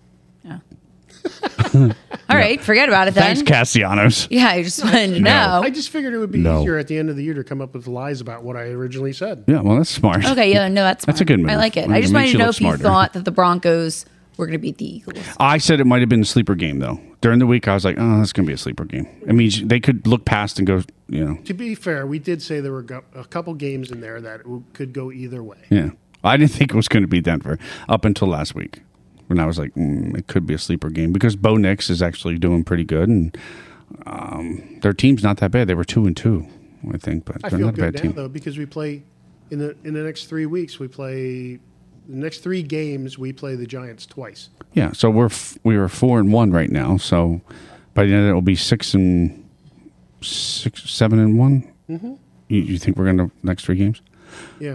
All right, forget about it then. Thanks, Castellanos. Yeah, I just wanted to know. I just figured it would be No. easier at the end of the year to come up with lies about what I originally said. Yeah, well, that's smart. Okay, yeah, no, that's That's a smart. good move. I like it. It I just makes wanted you to know look if you smarter. thought that the Broncos were going to beat the Eagles. I said it might have been a sleeper game though. During the week, I was like, "Oh, that's gonna be a sleeper game." It means they could look past and go, you know, To be fair, we did say there were go- a couple games in there that w- could go either way. yeah. I didn't think it was going to be Denver up until last week, when I was like, mm, it could be a sleeper game because Bo Nix is actually doing pretty good, and um, their team's not that bad. They were two and two, I think, but I they're feel not a good bad now team. though because we play in the in the next three weeks. We play the next three games. We play the Giants twice. Yeah, so we're f- we are four and one right now. So by the end, it will be six and six, seven and one. Mm-hmm. You, you think we're going to next three games? Yeah.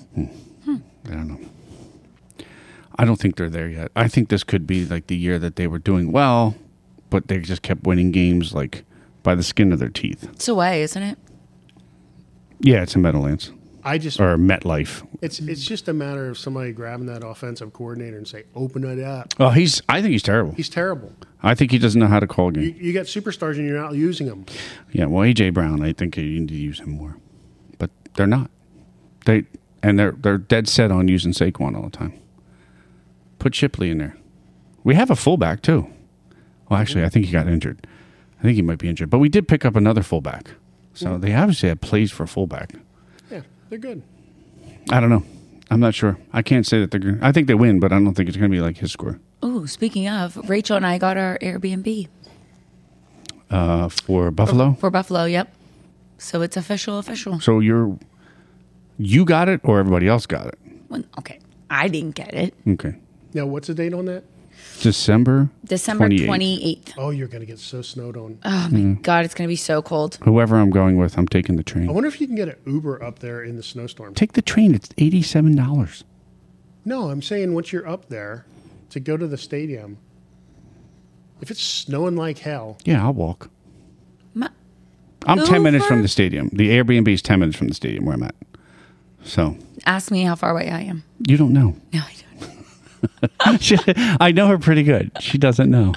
I don't know. I don't think they're there yet. I think this could be like the year that they were doing well, but they just kept winning games like by the skin of their teeth. It's away, isn't it? Yeah, it's in Meadowlands I just or MetLife. it's it's just a matter of somebody grabbing that offensive coordinator and say, "Open it up." Oh, he's. I think he's terrible. He's terrible. I think he doesn't know how to call a You, game. you got superstars and you're not using them. Yeah, well, A J Brown, I think you need to use him more, but they're not. They and they're they're dead set on using Saquon all the time. Put Shipley in there. We have a fullback too. Well, actually, I think he got injured. I think he might be injured, but we did pick up another fullback. So they obviously have plays for fullback. Yeah, they're good. I don't know. I'm not sure. I can't say that they're going to. I think they win, but I don't think it's going to be like his score. Oh, speaking of, Rachel and I got our Airbnb Uh, for Buffalo? for Buffalo. Yep. So it's official, official. So you're. You got it or everybody else got it? Well, okay, I didn't get it. Okay. Now, what's the date on that? December December twenty-eighth. twenty-eighth. Oh, you're going to get so snowed on. Oh my God, it's going to be so cold. Whoever I'm going with, I'm taking the train. I wonder if you can get an Uber up there in the snowstorm. Take the train. It's eighty-seven dollars. No, I'm saying once you're up there to go to the stadium, if it's snowing like hell, Yeah, I'll walk. Ma- I'm ten minutes Uber? from the stadium. The Airbnb is ten minutes from the stadium where I'm at. So Ask me how far away I am. you don't know. No, I don't. She- I know her pretty good. She doesn't know.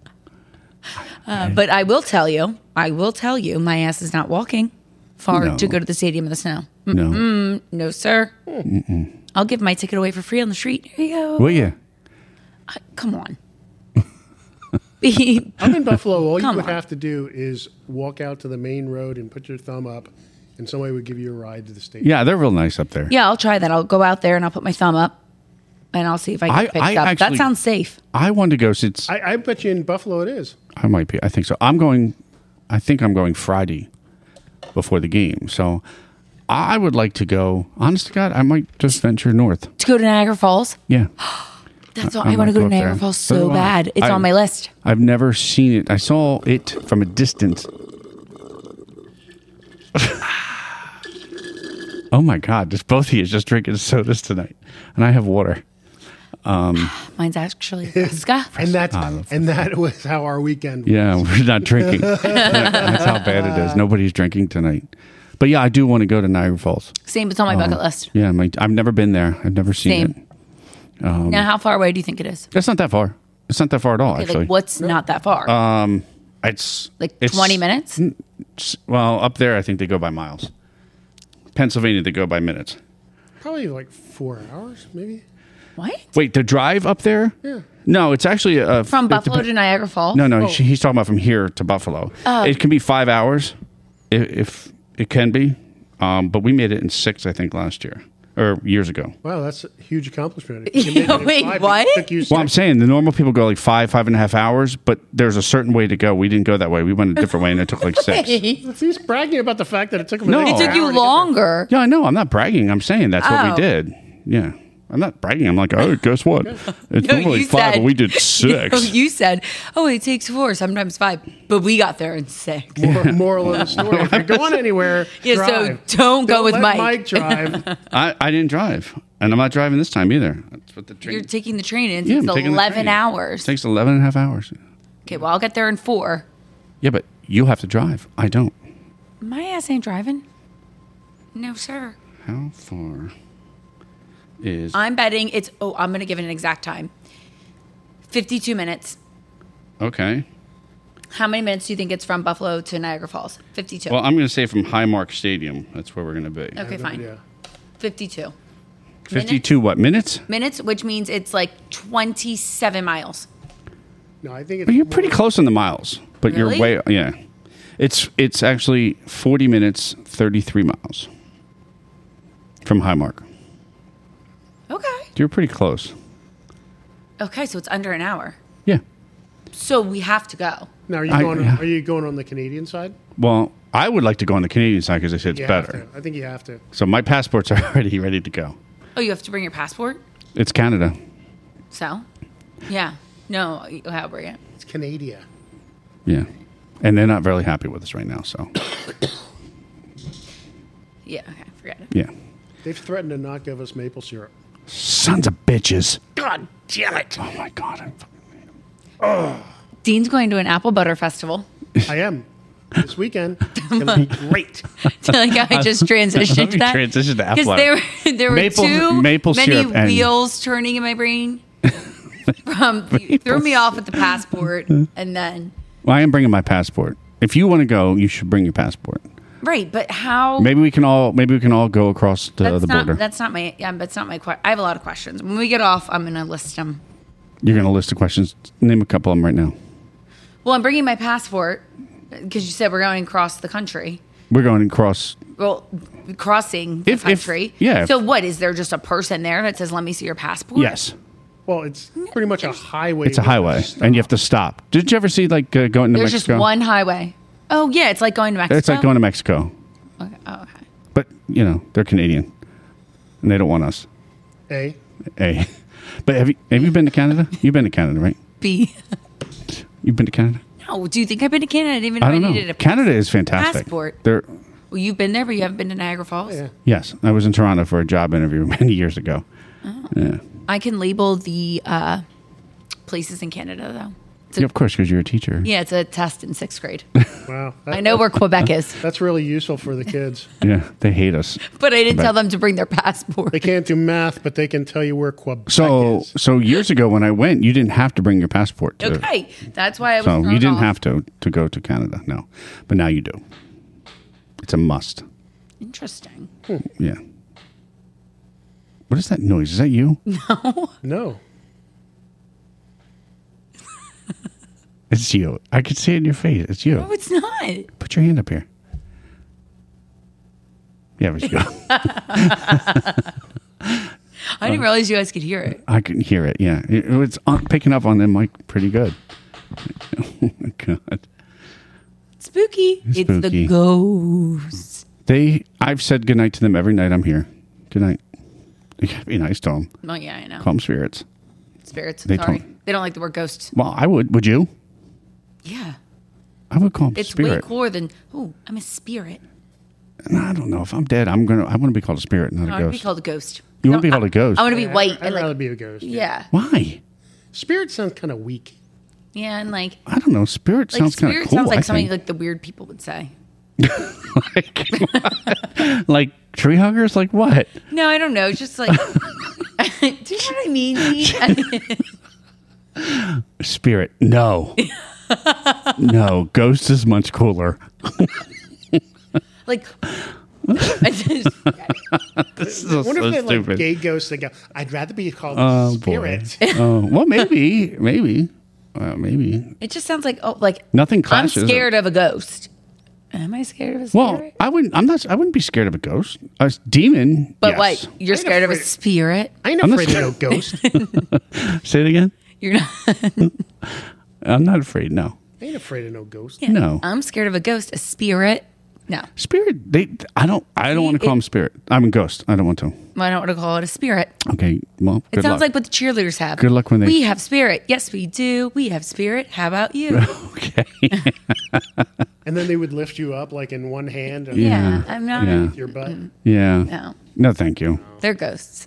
Uh, but I will tell you, I will tell you, my ass is not walking far No. to go to the stadium in the snow. No. No, sir. I'll give my ticket away for free on the street. Here you go. Will you? Uh, come on. Beep. I'm in Buffalo. All you Come would on. have to do is walk out to the main road and put your thumb up and somebody would give you a ride to the stadium. Yeah, they're real nice up there. Yeah, I'll try that. I'll go out there and I'll put my thumb up, and I'll see if I get I- picked I up. actually- that sounds safe. I wanted to go since I, I, I bet you in Buffalo it is. might be. I think so. I'm going. I think I'm going Friday before the game. So I would like to go. Honest to God, I might just venture north. To go to Niagara Falls. Yeah. That's all. I I, want to might go go to up Niagara there. Falls So so do I. bad. It's I- on my list. I've never seen it. I saw it from a distance. Oh my God! Just both of you just drinking sodas tonight, and I have water. Mine's actually Fresca. And that's I love and that was how our weekend. Yeah, we're not drinking. That's how bad it is. Nobody's drinking tonight. But yeah, I do want to go to Niagara Falls. Same. It's on my bucket list. Yeah, my, I've never been there. I've never seen Same. it. Um, Now, how far away do you think it is? It's not that far. It's not that far at all. Okay, actually, like, what's not that far? um, it's like it's- twenty minutes? it's- Well, up there, I think they go by miles. Pennsylvania, they go by minutes. Probably like four hours, maybe. What? Wait, the drive up there? Yeah. No, it's actually uh, From it Buffalo dep- to Niagara Falls? No, no, Oh. she- he's talking about from here to Buffalo. Oh. It can be five hours, if, if it can be. Um, but we made it in six, I think, last year or years ago. Wow, that's a huge accomplishment. If you can make it in Wait, five, what? it took you Well, I'm six. saying the normal people go like five, five and a half hours, but there's a certain way to go. We didn't go that way. We went a different way, and it took like six. He's bragging about the fact that it took him. No. an It extra It took you hour to get there. longer. Yeah, I know. I'm not bragging. I'm saying that's what Oh. we did. Yeah. I'm not bragging. I'm like, oh, guess what? It's No, normally you five, said- but we did six. No, you said, oh, it takes four, sometimes five. But we got there in six. Mor- Moral of the story: if you're going anywhere, Yeah, so drive. don't go with let Mike. Mike drive. I, I didn't drive, and I'm not driving this time either. That's what the train. You're taking the train in. It Yeah, takes I'm taking the eleven train. hours. It takes eleven and a half hours. Okay, well, I'll get there in four. Yeah, but you have to drive. I don't. My ass ain't driving. No, sir. How far is? I'm betting it's, oh, I'm going to give it an exact time fifty-two minutes. Okay. How many minutes do you think it's from Buffalo to Niagara Falls? fifty-two. Well, I'm going to say from Highmark Stadium. That's where we're going to be. okay, fine. Yeah. fifty-two. fifty-two what minutes? Minutes, which means it's like twenty-seven miles. No, I think it's. But you're more- pretty close on the miles. But Really? you're way yeah. It's it's actually forty minutes, thirty-three miles from Highmark. Okay. You're pretty close. Okay, so it's under an hour. Yeah. So we have to go. Now, are you I- going? yeah. Are you going on the Canadian side? Well, I would like to go on the Canadian side because they said it's You have better. to. I think you have to. So my passport's already ready to go. Oh, you have to bring your passport? It's Canada. So? Yeah. No, you have to bring it. It's Canada. Yeah. And they're not really happy with us right now. So, Yeah, okay, forget it. yeah. They've threatened to not give us maple syrup. Sons of bitches. God damn it! Oh, my God. I'm fucking- Dean's going to an apple butter festival. I am this weekend. It's gonna be great. like I just transitioned Let to me that. transition to Because apple there, butter. there were Maple- too maple many syrup and- wheels turning in my brain. From you threw me off with the passport, and then Well, I am bringing my passport. If you want to go, you should bring your passport. right. But how? Maybe we can all maybe we can all go across the, that's the not. border. That's not my. Yeah, that's not my. Que- I have a lot of questions. When we get off, I'm going to list them. You're going to list the questions. Name a couple of them right now. Well, I'm bringing my passport because you said we're going across the country. We're going across. Well, crossing the If- if- country. yeah. So what is there? Just a person there that says, "Let me see your passport." Yes, Well, it's pretty much a highway. it's a with highway, stop. and you have to stop. Did you ever see like uh, going to There's Mexico? just one highway. Oh yeah, it's like going to Mexico. It's like going to Mexico, Okay. Oh, okay. but you know they're Canadian, and they don't want us. A. A. But have you have you been to Canada? You've been to Canada, right? B. You've been to Canada? No, do you think I've been to Canada? I didn't even know I I, don't know. needed a Canada is fantastic. passport. They're Well, you've been there, but you haven't been to Niagara Falls. Yeah. yes. I was in Toronto for a job interview many years ago. Yeah. I can label the uh, places in Canada, though. It's a- Yeah, of course, because you're a teacher. yeah, it's a test in sixth grade. Wow. That- I know where Quebec is, That's really useful for the kids. Yeah, they hate us. but I didn't Quebec. tell them to bring their passport. They can't do math, but they can tell you where Quebec So, is. so years ago when I went, you didn't have to bring your passport. To, Okay, that's why I was. So thrown you didn't off. have to to go to Canada, no. But now you do. It's a must. Interesting. Yeah. What is that noise? Is that you? No. It's you. I can see it in your face. It's you. No, it's not. Put your hand up here. Yeah, we should go. I didn't realize you guys could hear it. I can hear it. Yeah, it, it's on, picking up on the mic pretty good. Oh my god. Spooky. It's the Spooky. ghost. They. I've said goodnight to them every night I'm here. Good night. You gotta be nice to them. Oh, yeah, I know. Call them spirits. Spirits. They Sorry. told- They don't like the word ghost. Well, I would. Would you? Yeah. I would call them It's spirit. way cooler than, oh, I'm a spirit. And I don't know if I'm dead. I'm gonna. I want to be called a spirit, not I a want to be gust. called a ghost. You want to be No, called a ghost? I want to be Yeah, white. I'd and rather like, be a ghost. yeah. Why? Spirit sounds kind of weak. Yeah, and like, I don't know. Spirit like sounds kind spirit of cool. sounds like I something think. like the weird people would say. like, like tree huggers. Like what? No, I don't know. Just like, do you know what I mean? Lee? Spirit. No. No. Ghost is much cooler. like, I just, This is I wonder so if they like stupid. gay ghosts that go, I'd rather be called Oh spirit. boy. Oh well, maybe, maybe, uh, maybe. it just sounds like, oh, like Nothing I'm clashes. scared of a ghost. Am I scared of a Well, spirit? I wouldn't. I'm not. I wouldn't be scared of a ghost. A s- demon. but yes. what? You're I'm scared of a afraid- spirit? I ain't I'm not afraid of no ghost. Say it again. You're not. I'm not afraid. No. I ain't afraid of no ghost. No. I'm scared of a ghost. A spirit? No. Spirit. They. I don't. I don't want to it- call them spirit. I'm a ghost. I don't want to. I don't want to call it a spirit. Okay. Well. It Good sounds luck. like what the cheerleaders have. Good luck when they- We have spirit. Yes, we do. We have spirit. How about you? Okay. And then they would lift you up like in one hand and Yeah, I'm not. Yeah. your butt. Yeah. No, No, thank you. they're ghosts.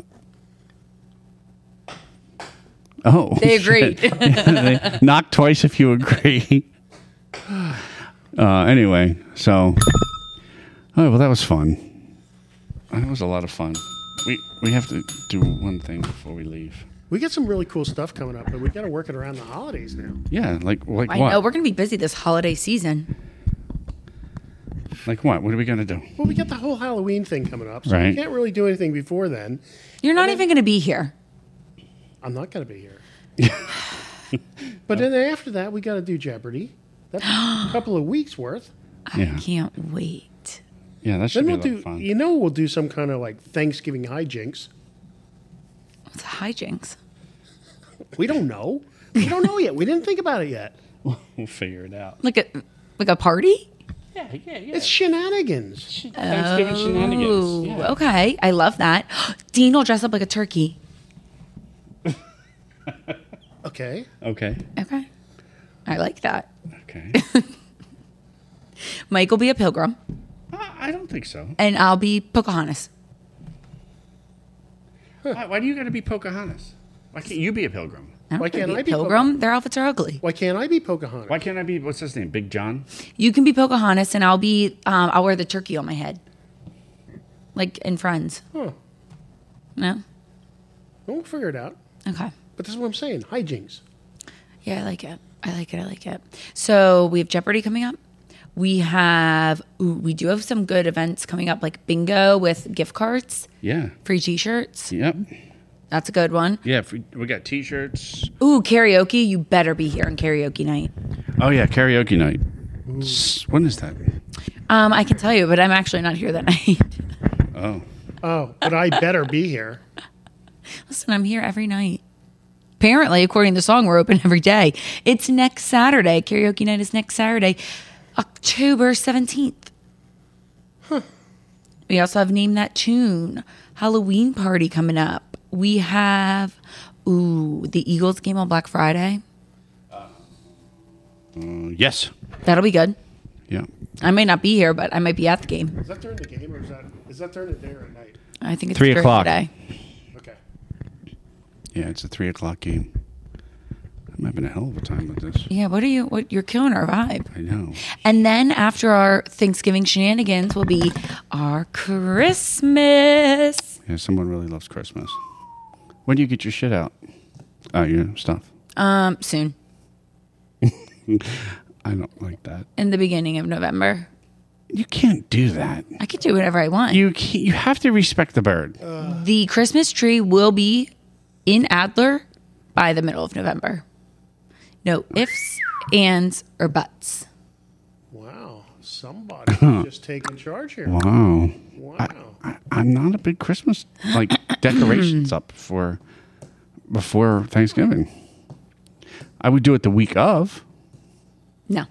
Oh. They shit. agreed. They- knock twice if you agree. Uh, anyway, so. Oh well, that was fun. That was a lot of fun. We we have to do one thing before we leave. We got some really cool stuff coming up, but we got to work it around the holidays now. Yeah, like like I what? know we're going to be busy this holiday season. Like what? What are we gonna do? Well, we got the whole Halloween thing coming up, so Right. we can't really do anything before then. You're not even going to be here. I'm not going to be here. But then after that, we got to do Jeopardy. That's a couple of weeks worth. Yeah, I can't wait. yeah, that should Then be we'll a lot of do, fun. you know, we'll do some kind of like Thanksgiving hijinks. It's hijinks. We don't know. We don't know yet. We didn't think about it yet. We'll figure it out. Like a like a party? Yeah, yeah, yeah. It's shenanigans. Thanksgiving shenanigans. Ooh, Yeah. okay. I love that. Dean will dress up like a turkey. Okay. Okay. Okay. I like that. Okay. Mike will be a pilgrim, I I don't think so. and I'll be Pocahontas. Why, why do you got to be Pocahontas? Why can't you be a pilgrim? I don't Why wanna can't be a I be pilgrim? Their outfits are ugly. Why can't I be Pocahontas? Why can't I be? What's his name? Big John. You can be Pocahontas, and I'll be. Um, I'll wear the turkey on my head, like in Friends. Huh. No. We'll figure it out. Okay. But this is what I'm saying. Hijinks. Yeah, I like it. I like it. I like it. So we have Jeopardy coming up. We have. Ooh, we do have some good events coming up, like bingo with gift cards, Yeah. free T-shirts. Yep. That's a good one. Yeah. if We, we got T-shirts. Ooh, karaoke. You better be here on karaoke night. Oh yeah, karaoke night. S- When is that? Um, I can tell you, but I'm actually not here that night. Oh. Oh, but I better be here. Listen, I'm here every night. Apparently, according to the song, we're open every day. It's next Saturday. Karaoke night is next Saturday, October seventeenth. We also have Name That Tune, Halloween party coming up. We have, ooh, the Eagles game on Black Friday. Uh, yes. That'll be good. Yeah. I may not be here, but I might be at the game. Is that during the game or is that is that during the day or at night? I think it's Three during o'clock. the day. Okay. Yeah, it's a three o'clock game. I'm having a hell of a time with this. Yeah, what are you, what, you're killing our vibe. I know. And then after our Thanksgiving shenanigans will be our Christmas. Yeah, someone really loves Christmas. When do you get your shit out? Oh, your stuff. Um, soon. I don't like that. In the beginning of November. You can't do that. I can do whatever I want. You can't, you have to respect the bird. The Christmas tree will be in Adler by the middle of November. No ifs, ands, or buts. Wow. Somebody just taking charge here. Wow. Wow. I, I, I'm not a big Christmas like decorations up for before Thanksgiving. I would do it the week of. No.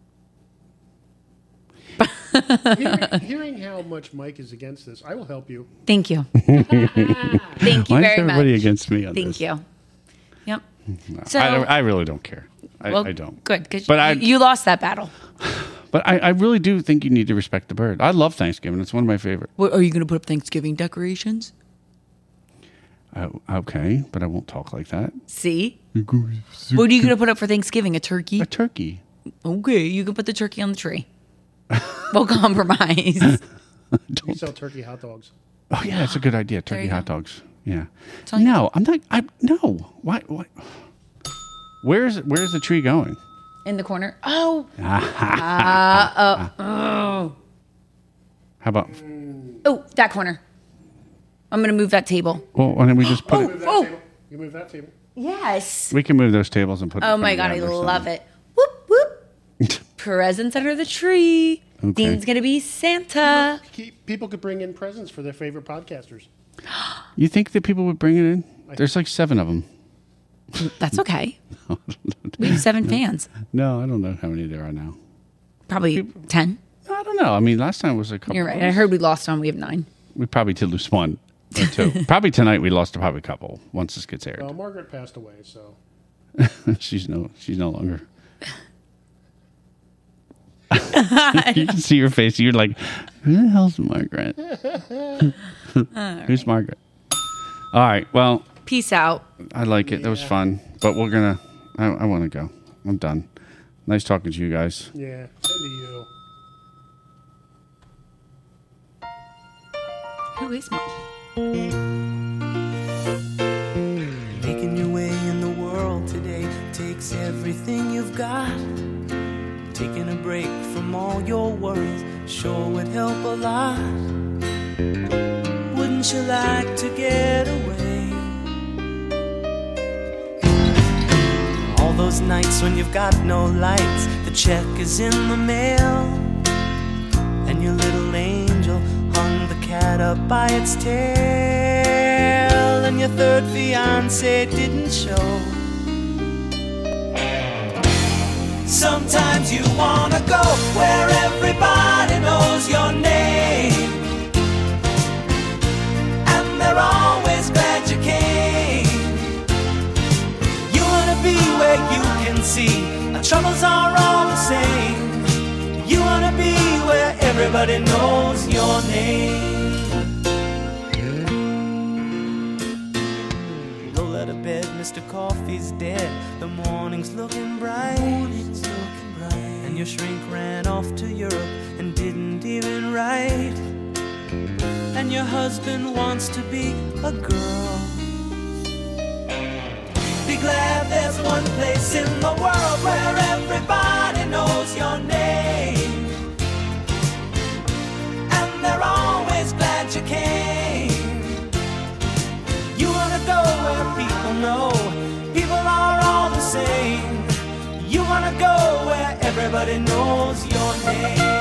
hearing, hearing how much Mike is against this, I will help you. Thank you. Thank you Why very is everybody much. against me on Thank this? you. Yep. No, So, I, I really don't care. I, well, I don't. Good, because But you, I- you lost that battle. But I, I really do think you need to respect the bird. I love Thanksgiving. It's one of my favorite. What, are you going to put up Thanksgiving decorations? Uh, okay, but I won't talk like that. See? What are you going to put up for Thanksgiving? A turkey? A turkey. Okay, you can put the turkey on the tree. We'll compromise. We sell turkey hot dogs. Oh yeah, it's a good idea. Turkey you hot go. dogs. Yeah. on you. No, I'm not. I no. Why? Why? Where's Where's the tree going? In the corner. Oh. How about? Oh, that corner. I'm going to move that table. Well, why don't we just put Oh, it? Move that oh. table. You move that table. Yes. We can move those tables and put. it Oh in my front God, of I them or love something. it. Whoop, whoop. Presents under the tree. Okay. Dean's going to be Santa. Keep, people could bring in presents for their favorite podcasters. You think that people would bring it in? There's like seven of them. That's okay. We have seven fans. No, I don't know how many there are now. Probably ten. I don't know. I mean, last time was a couple. You're right. I heard we lost one. We have nine. We probably did lose one or two. Probably tonight we lost probably a couple once this gets aired. Well, Margaret passed away, so she's no she's no longer. You can see your face. You're like, who the hell's Margaret? Who's Margaret? All right. Well, Peace out. I like it. That was fun. But we're gonna. I, I want to go. I'm done. Nice talking to you guys. yeah, same to you. Who is Mom? Making your way in the world today takes everything you've got. Taking a break from all your worries sure would help a lot. Wouldn't you like to get away? All those nights when you've got no lights, the check is in the mail, and your little angel hung the cat up by its tail, and your third fiancé didn't show. Sometimes you wanna go where everybody knows your name, and they're always glad you came. You wanna be where you can see our troubles are all the same. You wanna be where everybody knows your name. Roll out of bed, Mister Coffee's dead. The morning's looking bright. Morning's looking bright. And your shrink ran off to Europe and didn't even write. And your husband wants to be a girl. Be glad there's one place in the world where everybody knows your name, and they're always glad you came. You wanna go where people know people are all the same. You wanna go where everybody knows your name.